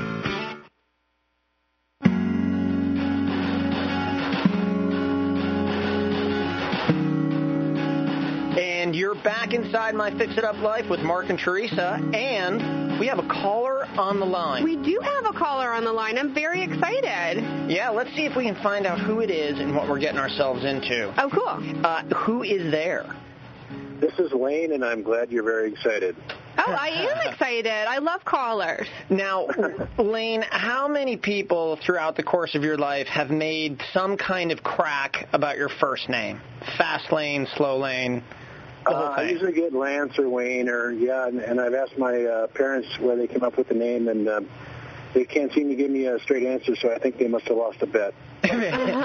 A: And you're back inside My Fix It Up Life with Mark and Teresa, and we have a caller on the line.
B: We do have a caller on the line. I'm very excited.
E: Yeah, let's see if we can find out who it is and what we're getting ourselves into.
B: Oh, cool.
E: Who is there?
G: This is Lane, and I'm glad you're very excited.
B: Oh, I am excited. I love callers.
E: Now, Lane, how many people throughout the course of your life have made some kind of crack about your first name? Fast Lane, slow Lane, the whole
G: I
E: thing.
G: usually get Lance or Wayne, and I've asked my parents where they came up with the name, and they can't seem to give me a straight answer, so I think they must have lost a bet.
B: Well,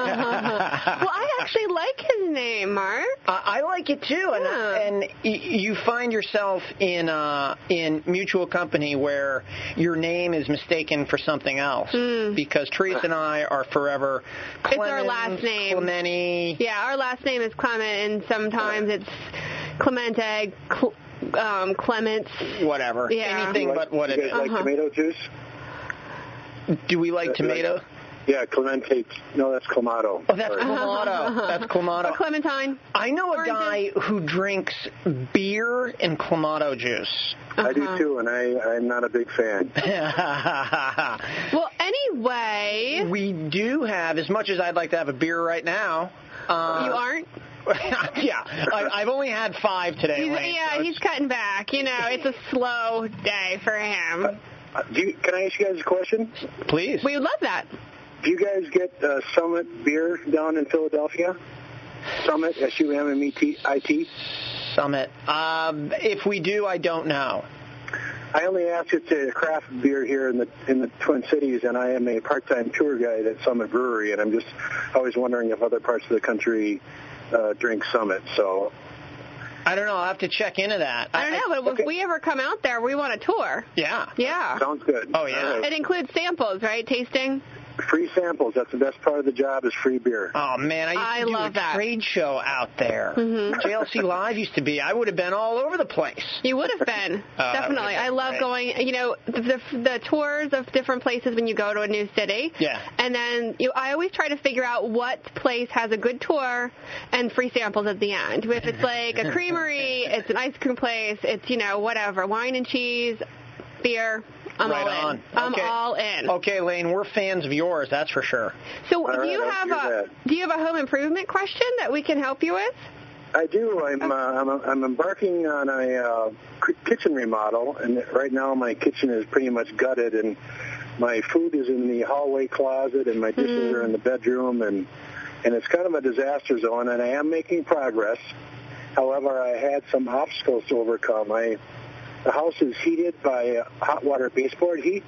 B: I actually like his name, Mark.
E: I like it too, and you find yourself in mutual company where your name is mistaken for something else because Teresa and I are forever Clemens,
B: it's our last name.
E: Clementi.
B: Yeah, our last name is Clement, and sometimes it's Clemente, Clements.
E: Whatever.
B: Yeah.
E: Anything but what it is.
G: You guys like tomato juice?
E: Do we like tomato?
G: Yeah, Clemente. No, that's Clamato.
E: Oh, that's Clamato. That's Clamato.
B: Or Clementine.
E: I know a guy who drinks beer and Clamato juice.
G: I do too, and I'm not a big fan.
B: Well, anyway.
E: We do have, as much as I'd like to have a beer right now.
B: You aren't?
E: Yeah, I've only had 5 today. Lane,
B: he's cutting back. You know, it's a slow day for him.
G: Can I ask you guys a question?
E: Please.
B: We would love that.
G: Do you guys get Summit beer down in Philadelphia? Summit, S-U-M-M-E-T-I-T?
E: Summit. If we do, I don't know.
G: I only asked. It's a craft beer here in the Twin Cities, and I am a part-time tour guide at Summit Brewery, and I'm just always wondering if other parts of the country drink Summit. So
E: I don't know. I'll have to check into that.
B: I don't know, but if we ever come out there, we want a tour.
E: Yeah.
B: Yeah.
G: Sounds good.
E: Oh, yeah.
G: Right.
B: It includes samples, right? Tasting?
G: Free samples. That's the best part of the job is free beer.
E: Oh, man. I used to do a trade show out there. JLC Live used to be. I would have been all over the place.
B: You would have been. Definitely. I love going, the tours of different places when you go to a new city.
E: Yeah.
B: And then I always try to figure out what place has a good tour and free samples at the end. If it's like a creamery, it's an ice cream place, it's, whatever, wine and cheese, beer. I'm all in.
E: Okay, Lane, we're fans of yours, that's for sure.
B: So do you have a home improvement question that we can help you with?
G: I do. I'm embarking on a kitchen remodel, and right now my kitchen is pretty much gutted, and my food is in the hallway closet, and my dishes are in the bedroom, and it's kind of a disaster zone, and I am making progress. However, I had some obstacles to overcome. The house is heated by hot water baseboard heat,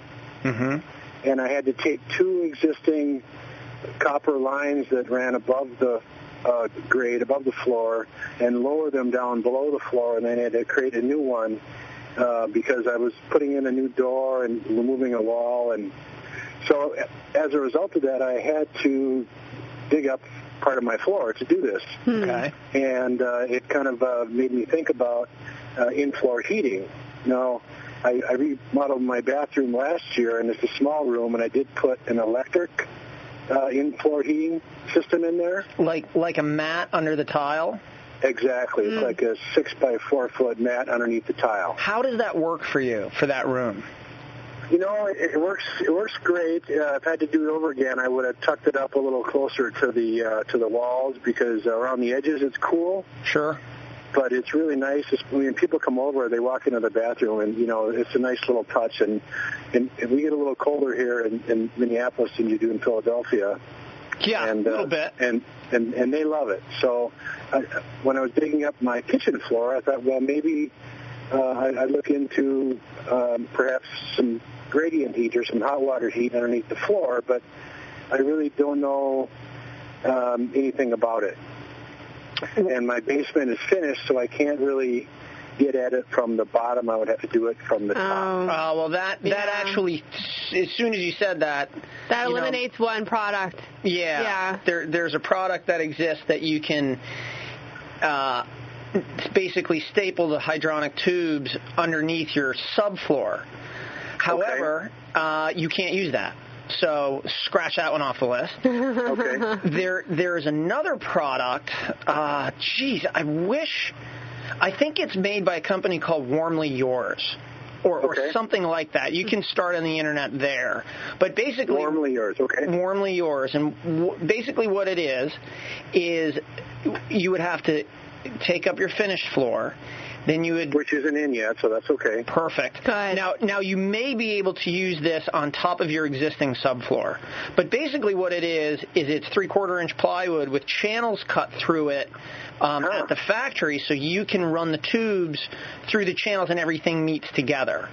G: and I had to take 2 existing copper lines that ran above the grade, above the floor, and lower them down below the floor, and then I had to create a new one because I was putting in a new door and removing a wall. And so as a result of that, I had to dig up part of my floor to do this.
E: Okay.
G: And it kind of made me think about in-floor heating. Now, I remodeled my bathroom last year, and it's a small room, and I did put an electric in-floor heating system in there.
E: Like a mat under the tile?
G: Exactly. It's like a 6-by-4 foot mat underneath the tile.
E: How does that work for you, for that room?
G: It works great. If I had to do it over again, I would have tucked it up a little closer to the walls because around the edges it's cool.
E: Sure.
G: But it's really nice. When people come over, they walk into the bathroom, and it's a nice little touch. And we get a little colder here in Minneapolis than you do in Philadelphia.
E: Yeah,
G: and,
E: a little bit.
G: And they love it. So when I was digging up my kitchen floor, I thought, well, maybe I'd look into perhaps some gradient heat or some hot water heat underneath the floor. But I really don't know anything about it. And my basement is finished, so I can't really get at it from the bottom. I would have to do it from the top.
E: Well, that actually, as soon as you said that...
B: That eliminates one product.
E: Yeah. There's a product that exists that you can basically staple the hydronic tubes underneath your subfloor. However, you can't use that. So scratch that one off the list.
G: Okay.
E: There is another product. I think it's made by a company called Warmly Yours, or something like that. You can start on the internet there. But basically,
G: Warmly Yours. Okay.
E: Warmly Yours, and basically what it is you would have to take up your finished floor. Then you would,
G: which isn't in yet, so that's okay.
E: Perfect.
B: Good.
E: Now you may be able to use this on top of your existing subfloor, but basically what it is it's 3/4-inch plywood with channels cut through it at the factory, so you can run the tubes through the channels and everything meets together.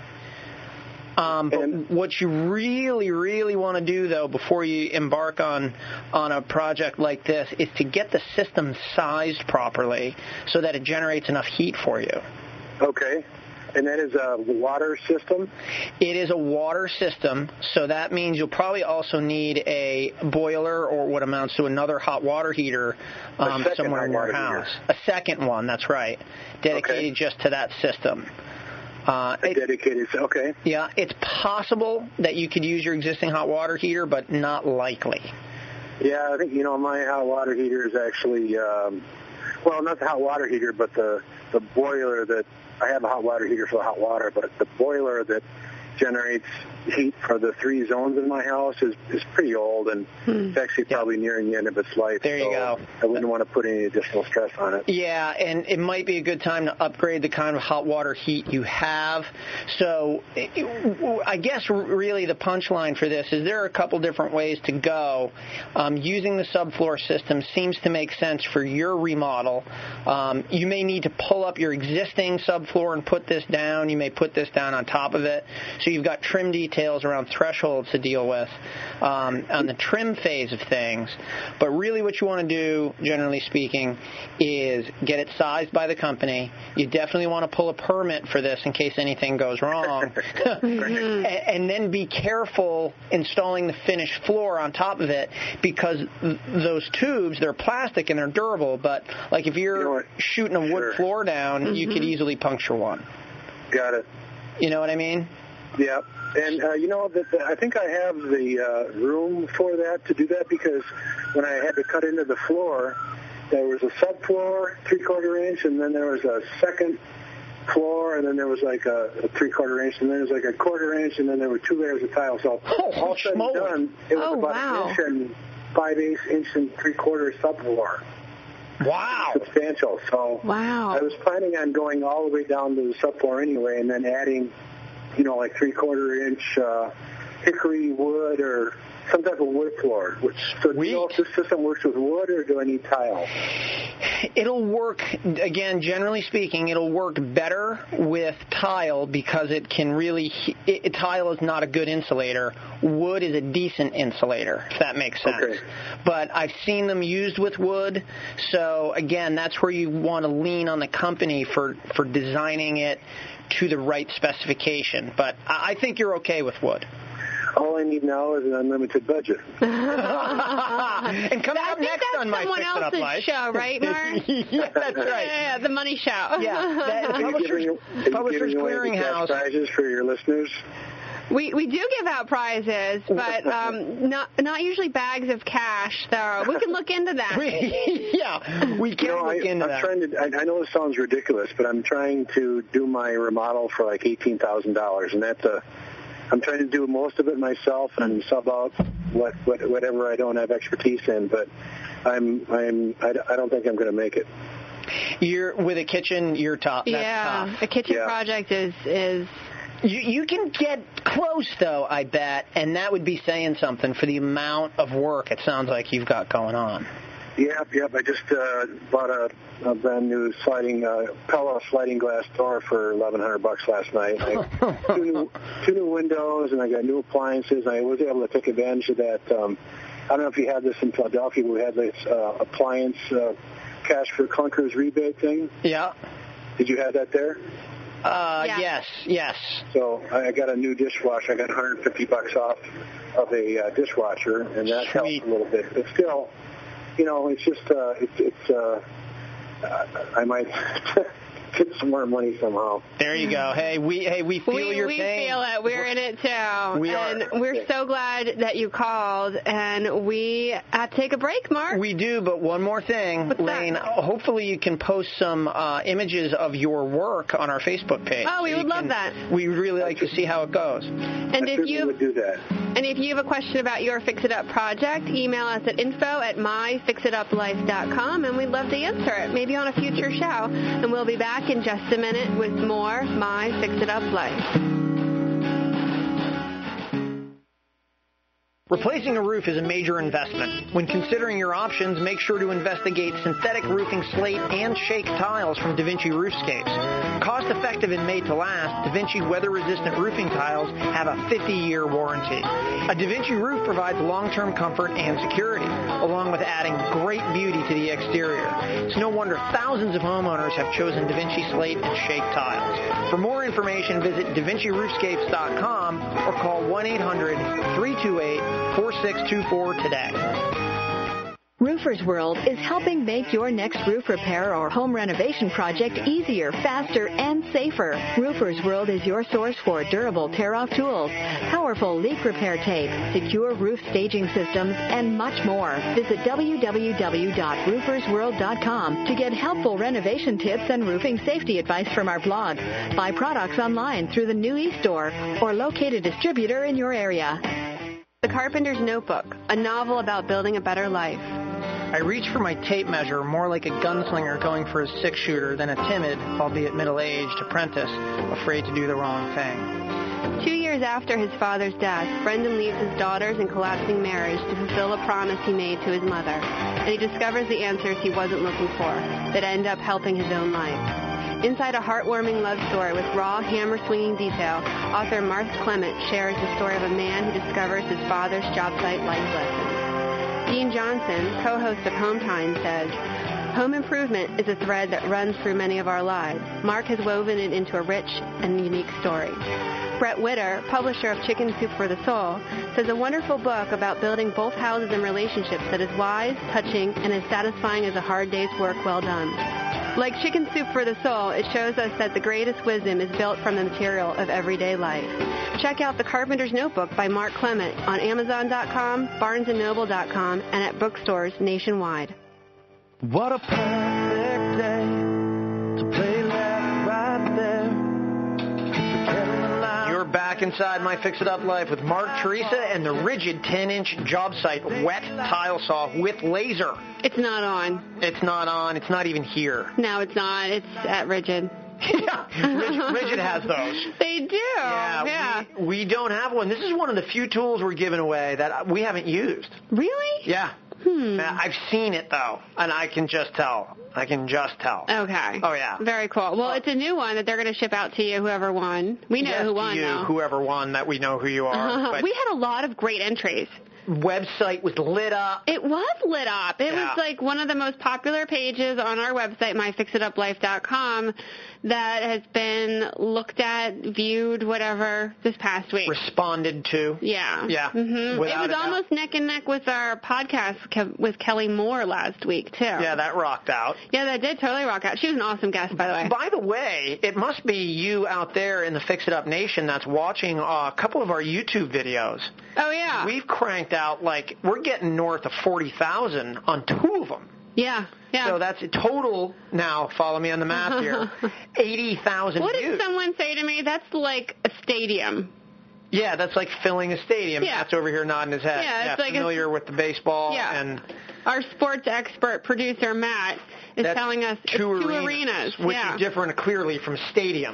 E: But what you really, really want to do, though, before you embark on a project like this, is to get the system sized properly so that it generates enough heat for you.
G: Okay. And that is a water system?
E: It is a water system, so that means you'll probably also need a boiler or what amounts to another hot water heater somewhere in your house. A second one, that's right, dedicated just to that system.
G: Dedicated, okay.
E: Yeah, it's possible that you could use your existing hot water heater, but not likely.
G: Yeah, I think, my hot water heater is actually, not the hot water heater, but the boiler that, I have a hot water heater for the hot water, but the boiler that generates heat for the 3 zones in my house is pretty old, and it's actually probably nearing the end of its life.
E: There you go.
G: I wouldn't want to put any additional stress on it.
E: Yeah, and it might be a good time to upgrade the kind of hot water heat you have. So I guess really the punchline for this is there are a couple different ways to go. Using the subfloor system seems to make sense for your remodel. You may need to pull up your existing subfloor and put this down. You may put this down on top of it. So you've got trim details around thresholds to deal with on the trim phase of things. But really what you want to do, generally speaking, is get it sized by the company. You definitely want to pull a permit for this in case anything goes wrong. And then be careful installing the finished floor on top of it, because those tubes, they're plastic and they're durable, but like if you're shooting a wood floor down, you could easily puncture one.
G: Got it.
E: You know what I mean?
G: Yeah, and I think I have the room for that, to do that, because when I had to cut into the floor, there was a subfloor, 3/4 inch, and then there was a second floor, and then there was like a 3/4 inch, and then there was like a 1/4 inch, and then there were 2 layers of tile. So all said and done, it was about 1 inch and 5/8 inch and 3/4 subfloor.
E: Wow.
G: Substantial. So I was planning on going all the way down to the subfloor anyway, and then adding, like 3/4 inch hickory wood or some type of wood floor. So do you know if this system works with wood, or do I need tile?
E: It'll work, again, generally speaking, it'll work better with tile because it can really, tile is not a good insulator. Wood is a decent insulator, if that makes sense. Okay. But I've seen them used with wood, so again, that's where you want to lean on the company for designing it to the right specification. But I think you're okay with wood.
G: All I need now is an unlimited budget.
E: And coming up next on my Fix It Up Life.
B: Show, right, Mark?
E: Yeah, that's right.
B: Yeah, the money show.
E: Yeah, Publishers Clearinghouse.
G: Prizes for your listeners.
B: We do give out prizes, but not usually bags of cash. So we can look into that.
E: We can look into that.
G: I know this sounds ridiculous, but I'm trying to do my remodel for like $18,000, and I'm trying to do most of it myself and sub out whatever I don't have expertise in. But I don't think I'm going to make it.
E: You're with a kitchen. You're top. That's tough.
B: A kitchen project is.
E: You can get close, though, I bet, and that would be saying something for the amount of work it sounds like you've got going on.
G: Yep. I just bought a brand new Pella sliding glass door for $1,100 last night. Two new windows, and I got new appliances. I was able to take advantage of that. I don't know if you had this in Philadelphia. We had this appliance cash for clunkers rebate thing.
E: Yeah.
G: Did you have that there?
E: Yes.
G: So I got a new dishwasher. I got $150 off of a dishwasher, and that helped a little bit. But still, it's just I might get some more money somehow.
E: There you go. Hey, we feel your pain.
B: We feel it. We're in it too. We're so glad that you called, and we have to take a break, Mark.
E: We do, but one more thing, Lane. Hopefully you can post some images of your work on our Facebook page.
B: Oh, we would love that.
E: We would really like to see how it goes.
B: And if you
G: would do that.
B: And if you have a question about your Fix It Up project, email us at info@myfixituplife.com, and we'd love to answer it, maybe on a future show. And we'll be back in just a minute with more My Fix It Up Life.
E: Replacing a roof is a major investment. When considering your options, make sure to investigate synthetic roofing slate and shake tiles from DaVinci Roofscapes. Cost-effective and made to last, DaVinci weather-resistant roofing tiles have a 50-year warranty. A DaVinci roof provides long-term comfort and security, along with adding great beauty to the exterior. It's no wonder thousands of homeowners have chosen DaVinci slate and shake tiles. For more information, visit DaVinciRoofscapes.com or call 1-800-328-4624 today.
D: Roofers World is helping make your next roof repair or home renovation project easier, faster, and safer. Roofers World is your source for durable tear-off tools, powerful leak repair tape, secure roof staging systems, and much more. Visit www.roofersworld.com to get helpful renovation tips and roofing safety advice from our blog. Buy products online through the new e-store or locate a distributor in your area.
B: The Carpenter's Notebook, a novel about building a better life.
E: I reach for my tape measure more like a gunslinger going for his six-shooter than a timid, albeit middle-aged, apprentice afraid to do the wrong thing.
B: 2 years after his father's death, Brendan leaves his daughters and collapsing marriage to fulfill a promise he made to his mother, and he discovers the answers he wasn't looking for that end up helping his own life. Inside a heartwarming love story with raw, hammer-swinging detail, author Martha Clement shares the story of a man who discovers his father's job site life lessons. Dean Johnson, co-host of Home Time, says, "Home improvement is a thread that runs through many of our lives. Mark has woven it into a rich and unique story." Brett Witter, publisher of Chicken Soup for the Soul, says a wonderful book about building both houses and relationships that is wise, touching, and as satisfying as a hard day's work well done. Like Chicken Soup for the Soul, it shows us that the greatest wisdom is built from the material of everyday life. Check out The Carpenter's Notebook by Mark Clement on Amazon.com, BarnesandNoble.com, and at bookstores nationwide.
H: What a perfect day to play left right there.
E: You're back inside My Fix It Up Life with Mark, Teresa, and the rigid 10-inch job site wet tile saw with laser.
B: It's not on.
E: It's not on. It's not even here.
B: No, it's not. It's at Rigid.
E: Yeah, Rigid has those.
B: They do.
E: Yeah. We don't have one. This is one of the few tools we're giving away that we haven't used.
B: Really?
E: Yeah. I've seen it, though, and I can just tell.
B: Okay.
E: Oh, yeah.
B: Very cool. Well, it's a new one that they're going to ship out to you, whoever won. We know who won, though.
E: Whoever won, that we know who you are.
B: We had a lot of great entries.
E: Website was lit up.
B: It was lit up. It was like one of the most popular pages on our website, myfixituplife.com, that has been looked at, viewed, whatever, this past week.
E: Responded to.
B: Yeah.
E: Yeah.
B: Mm-hmm. It was almost neck and neck with our podcast with Kelly Moore last week, too.
E: Yeah, that rocked out.
B: Yeah, that did totally rock out. She was an awesome guest, by the way.
E: By the way, it must be you out there in the Fix It Up Nation that's watching a couple of our YouTube videos.
B: Oh, yeah.
E: We've cranked out, we're getting north of 40,000 on two of them.
B: Yeah.
E: So that's a total, now follow me on the math here, 80,000
B: What
E: views.
B: did someone say to me? That's like a stadium.
E: Yeah, that's like filling a stadium.
B: Yeah.
E: Matt's over here nodding his head.
B: Yeah, it's like
E: familiar with the baseball.
B: Yeah.
E: And
B: our sports expert producer, Matt, is telling us it's two arenas.
E: Which is different clearly from stadium.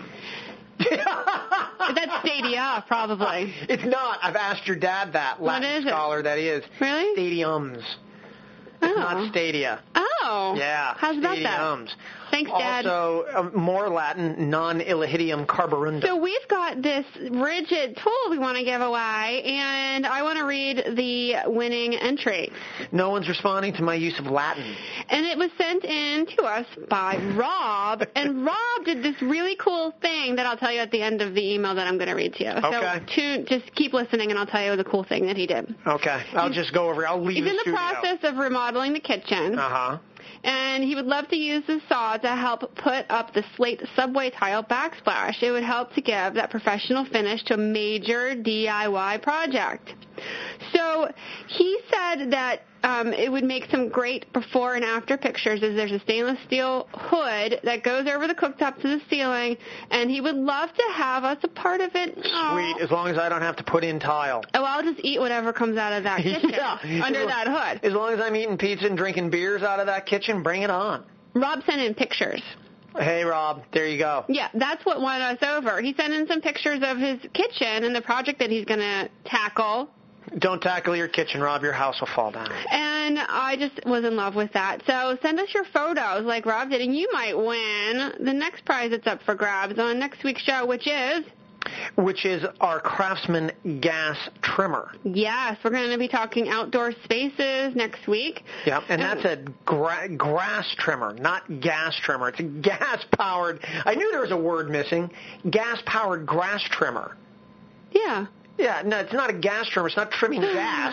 B: That's stadia, probably.
E: It's not. I've asked your dad that, Latin scholar that he is.
B: Really?
E: Stadiums. It's not stadia.
B: Oh.
E: Yeah.
B: How's about
E: stadiums.
B: That? Thanks, Dad.
E: Also, more Latin, non-illihidium carborundum.
B: So we've got this rigid tool we want to give away, and I want to read the winning entry.
E: No one's responding to my use of Latin.
B: And it was sent in to us by Rob, and Rob did this really cool thing that I'll tell you at the end of the email that I'm going to read to you.
E: Okay.
B: So just keep listening, and I'll tell you the cool thing that he did.
E: Okay. I'll just go over. I'll leave the studio.
B: He's in the process of remodeling the kitchen.
E: Uh-huh.
B: And he would love to use the saw to help put up the slate subway tile backsplash. It would help to give that professional finish to a major DIY project. So he said that it would make some great before and after pictures. Is there's a stainless steel hood that goes over the cooktop to the ceiling, and he would love to have us a part of it.
E: Sweet, as long as I don't have to put in tile.
B: Oh, I'll just eat whatever comes out of that kitchen under that hood.
E: As long as I'm eating pizza and drinking beers out of that kitchen, bring it on.
B: Rob sent in pictures.
E: Hey, Rob, there you go.
B: Yeah, that's what won us over. He sent in some pictures of his kitchen and the project that he's going to tackle.
E: Don't tackle your kitchen, Rob. Your house will fall down.
B: And I just was in love with that. So send us your photos like Rob did, and you might win the next prize that's up for grabs on next week's show, which is our Craftsman gas trimmer. Yes, we're going to be talking outdoor spaces next week.
E: Yeah, and that's a grass trimmer, not gas trimmer. It's a gas-powered, I knew there was a word missing, gas-powered grass trimmer.
B: Yeah.
E: Yeah, no, it's not a gas trimmer. It's not trimming gas.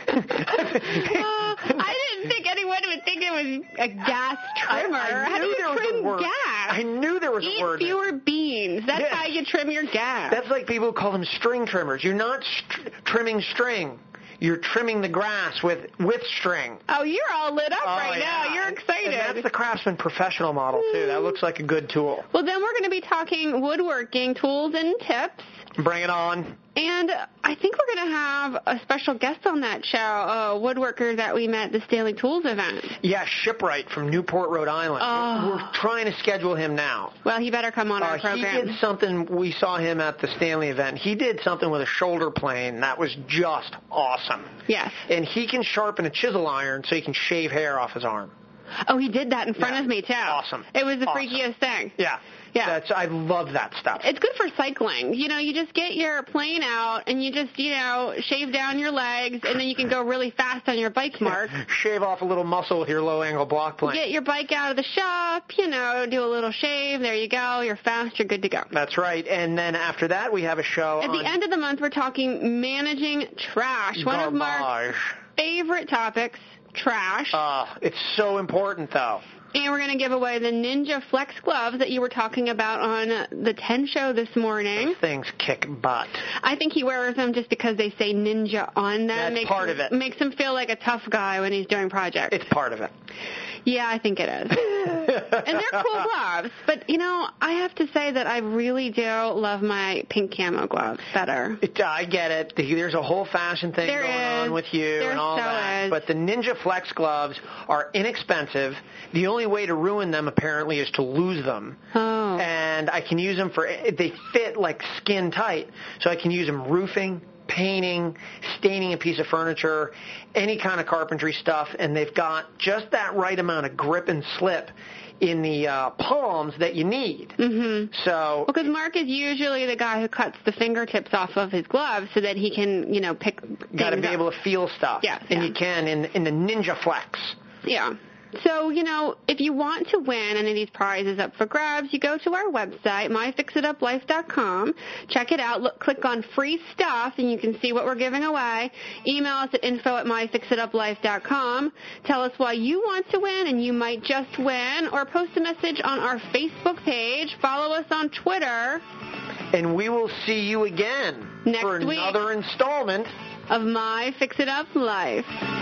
B: I didn't think anyone would think it was a gas trimmer.
E: I knew there was a word.
B: Gas?
E: I knew there was a word.
B: Eat fewer beans. That's how you trim your gas.
E: That's like people who call them string trimmers. You're not trimming string. You're trimming the grass with string.
B: Oh, you're all lit up right now. You're excited.
E: And that's the Craftsman Professional model, too. That looks like a good tool.
B: Well, then we're going to be talking woodworking tools and tips.
E: Bring it on.
B: And I think we're going to have a special guest on that show, a woodworker that we met at the Stanley Tools event.
E: Yeah, Shipwright from Newport, Rhode Island.
B: Oh.
E: We're trying to schedule him now.
B: Well, he better come on our program.
E: He did something, we saw him at the Stanley event. He did something with a shoulder plane that was just awesome.
B: Yes.
E: And he can sharpen a chisel iron so he can shave hair off his arm.
B: Oh, he did that in front of me, too.
E: Awesome.
B: It was the freakiest thing.
E: Yeah.
B: Yeah.
E: I love that stuff.
B: It's good for cycling. You know, you just get your plane out and you just, shave down your legs, and then you can go really fast on your bike, Mark.
E: Shave off a little muscle with your low-angle block plane.
B: Get your bike out of the shop, do a little shave. There you go. You're fast. You're good to go.
E: That's right. And then after that, we have a show
B: At the end of the month, we're talking managing trash. One of Mark's favorite topics, trash.
E: It's so important, though.
B: And we're going to give away the Ninja Flex gloves that you were talking about on the 10 show this morning.
E: Those things kick butt.
B: I think he wears them just because they say ninja on them.
E: That's part of it.
B: Makes him feel like a tough guy when he's doing projects.
E: It's part of it.
B: Yeah, I think it is. And they're cool gloves. But, I have to say that I really do love my pink camo gloves better.
E: I get it. There's a whole fashion thing going on with you and all that. But the Ninja Flex gloves are inexpensive. The only way to ruin them, apparently, is to lose them.
B: Oh.
E: And I can use them they fit like skin tight. So I can use them roofing, painting, staining a piece of furniture, any kind of carpentry stuff, and they've got just that right amount of grip and slip in the palms that you need.
B: Mm-hmm.
E: So,
B: because Mark is usually the guy who cuts the fingertips off of his gloves so that he can, pick things up.
E: Got to be able to feel stuff.
B: Yeah.
E: And you can in the Ninja Flex.
B: Yeah. So, if you want to win any of these prizes up for grabs, you go to our website, myfixituplife.com. Check it out. Click on free stuff, and you can see what we're giving away. Email us at info@myfixituplife.com. Tell us why you want to win, and you might just win. Or post a message on our Facebook page. Follow us on Twitter.
E: And we will see you again
B: next
E: for
B: week
E: another installment
B: of My Fix It Up Life.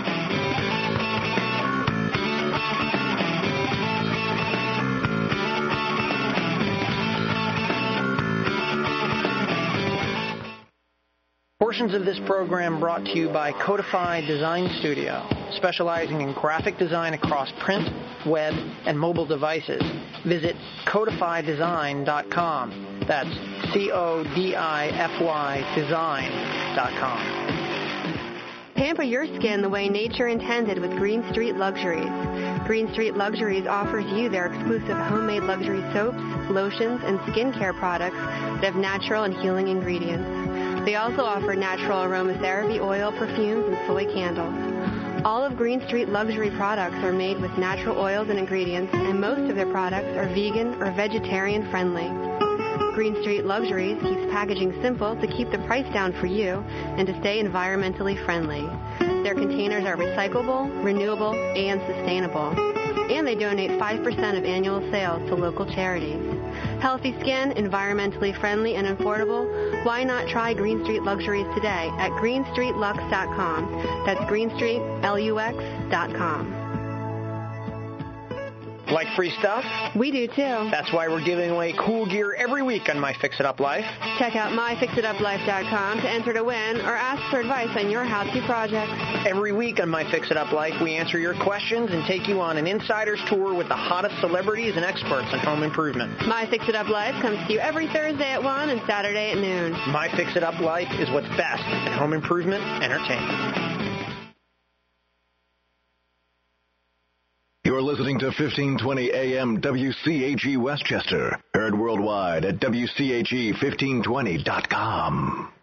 E: Portions of this program brought to you by Codify Design Studio, specializing in graphic design across print, web, and mobile devices. Visit codifydesign.com. That's CODIFY design.com.
B: Pamper your skin the way nature intended with Green Street Luxuries. Green Street Luxuries offers you their exclusive homemade luxury soaps, lotions, and skincare products that have natural and healing ingredients. They also offer natural aromatherapy oil, perfumes, and soy candles. All of Green Street Luxury products are made with natural oils and ingredients, and most of their products are vegan or vegetarian friendly. Green Street Luxuries keeps packaging simple to keep the price down for you and to stay environmentally friendly. Their containers are recyclable, renewable, and sustainable. And they donate 5% of annual sales to local charities. Healthy skin, environmentally friendly, and affordable. why not try Green Street Luxuries today at greenstreetlux.com. That's greenstreetlux.com.
E: Like free stuff?
B: We do too.
E: That's why we're giving away cool gear every week on My Fix It Up Life.
B: Check out myfixituplife.com to enter to win or ask for advice on your how-to projects.
E: Every week on My Fix It Up Life, we answer your questions and take you on an insider's tour with the hottest celebrities and experts on home improvement.
B: My Fix It Up Life comes to you every Thursday at 1 and Saturday at noon.
E: My Fix It Up Life is what's best in home improvement entertainment.
I: You're listening to 1520 AM WCAG Westchester, heard worldwide at WCAG1520.com.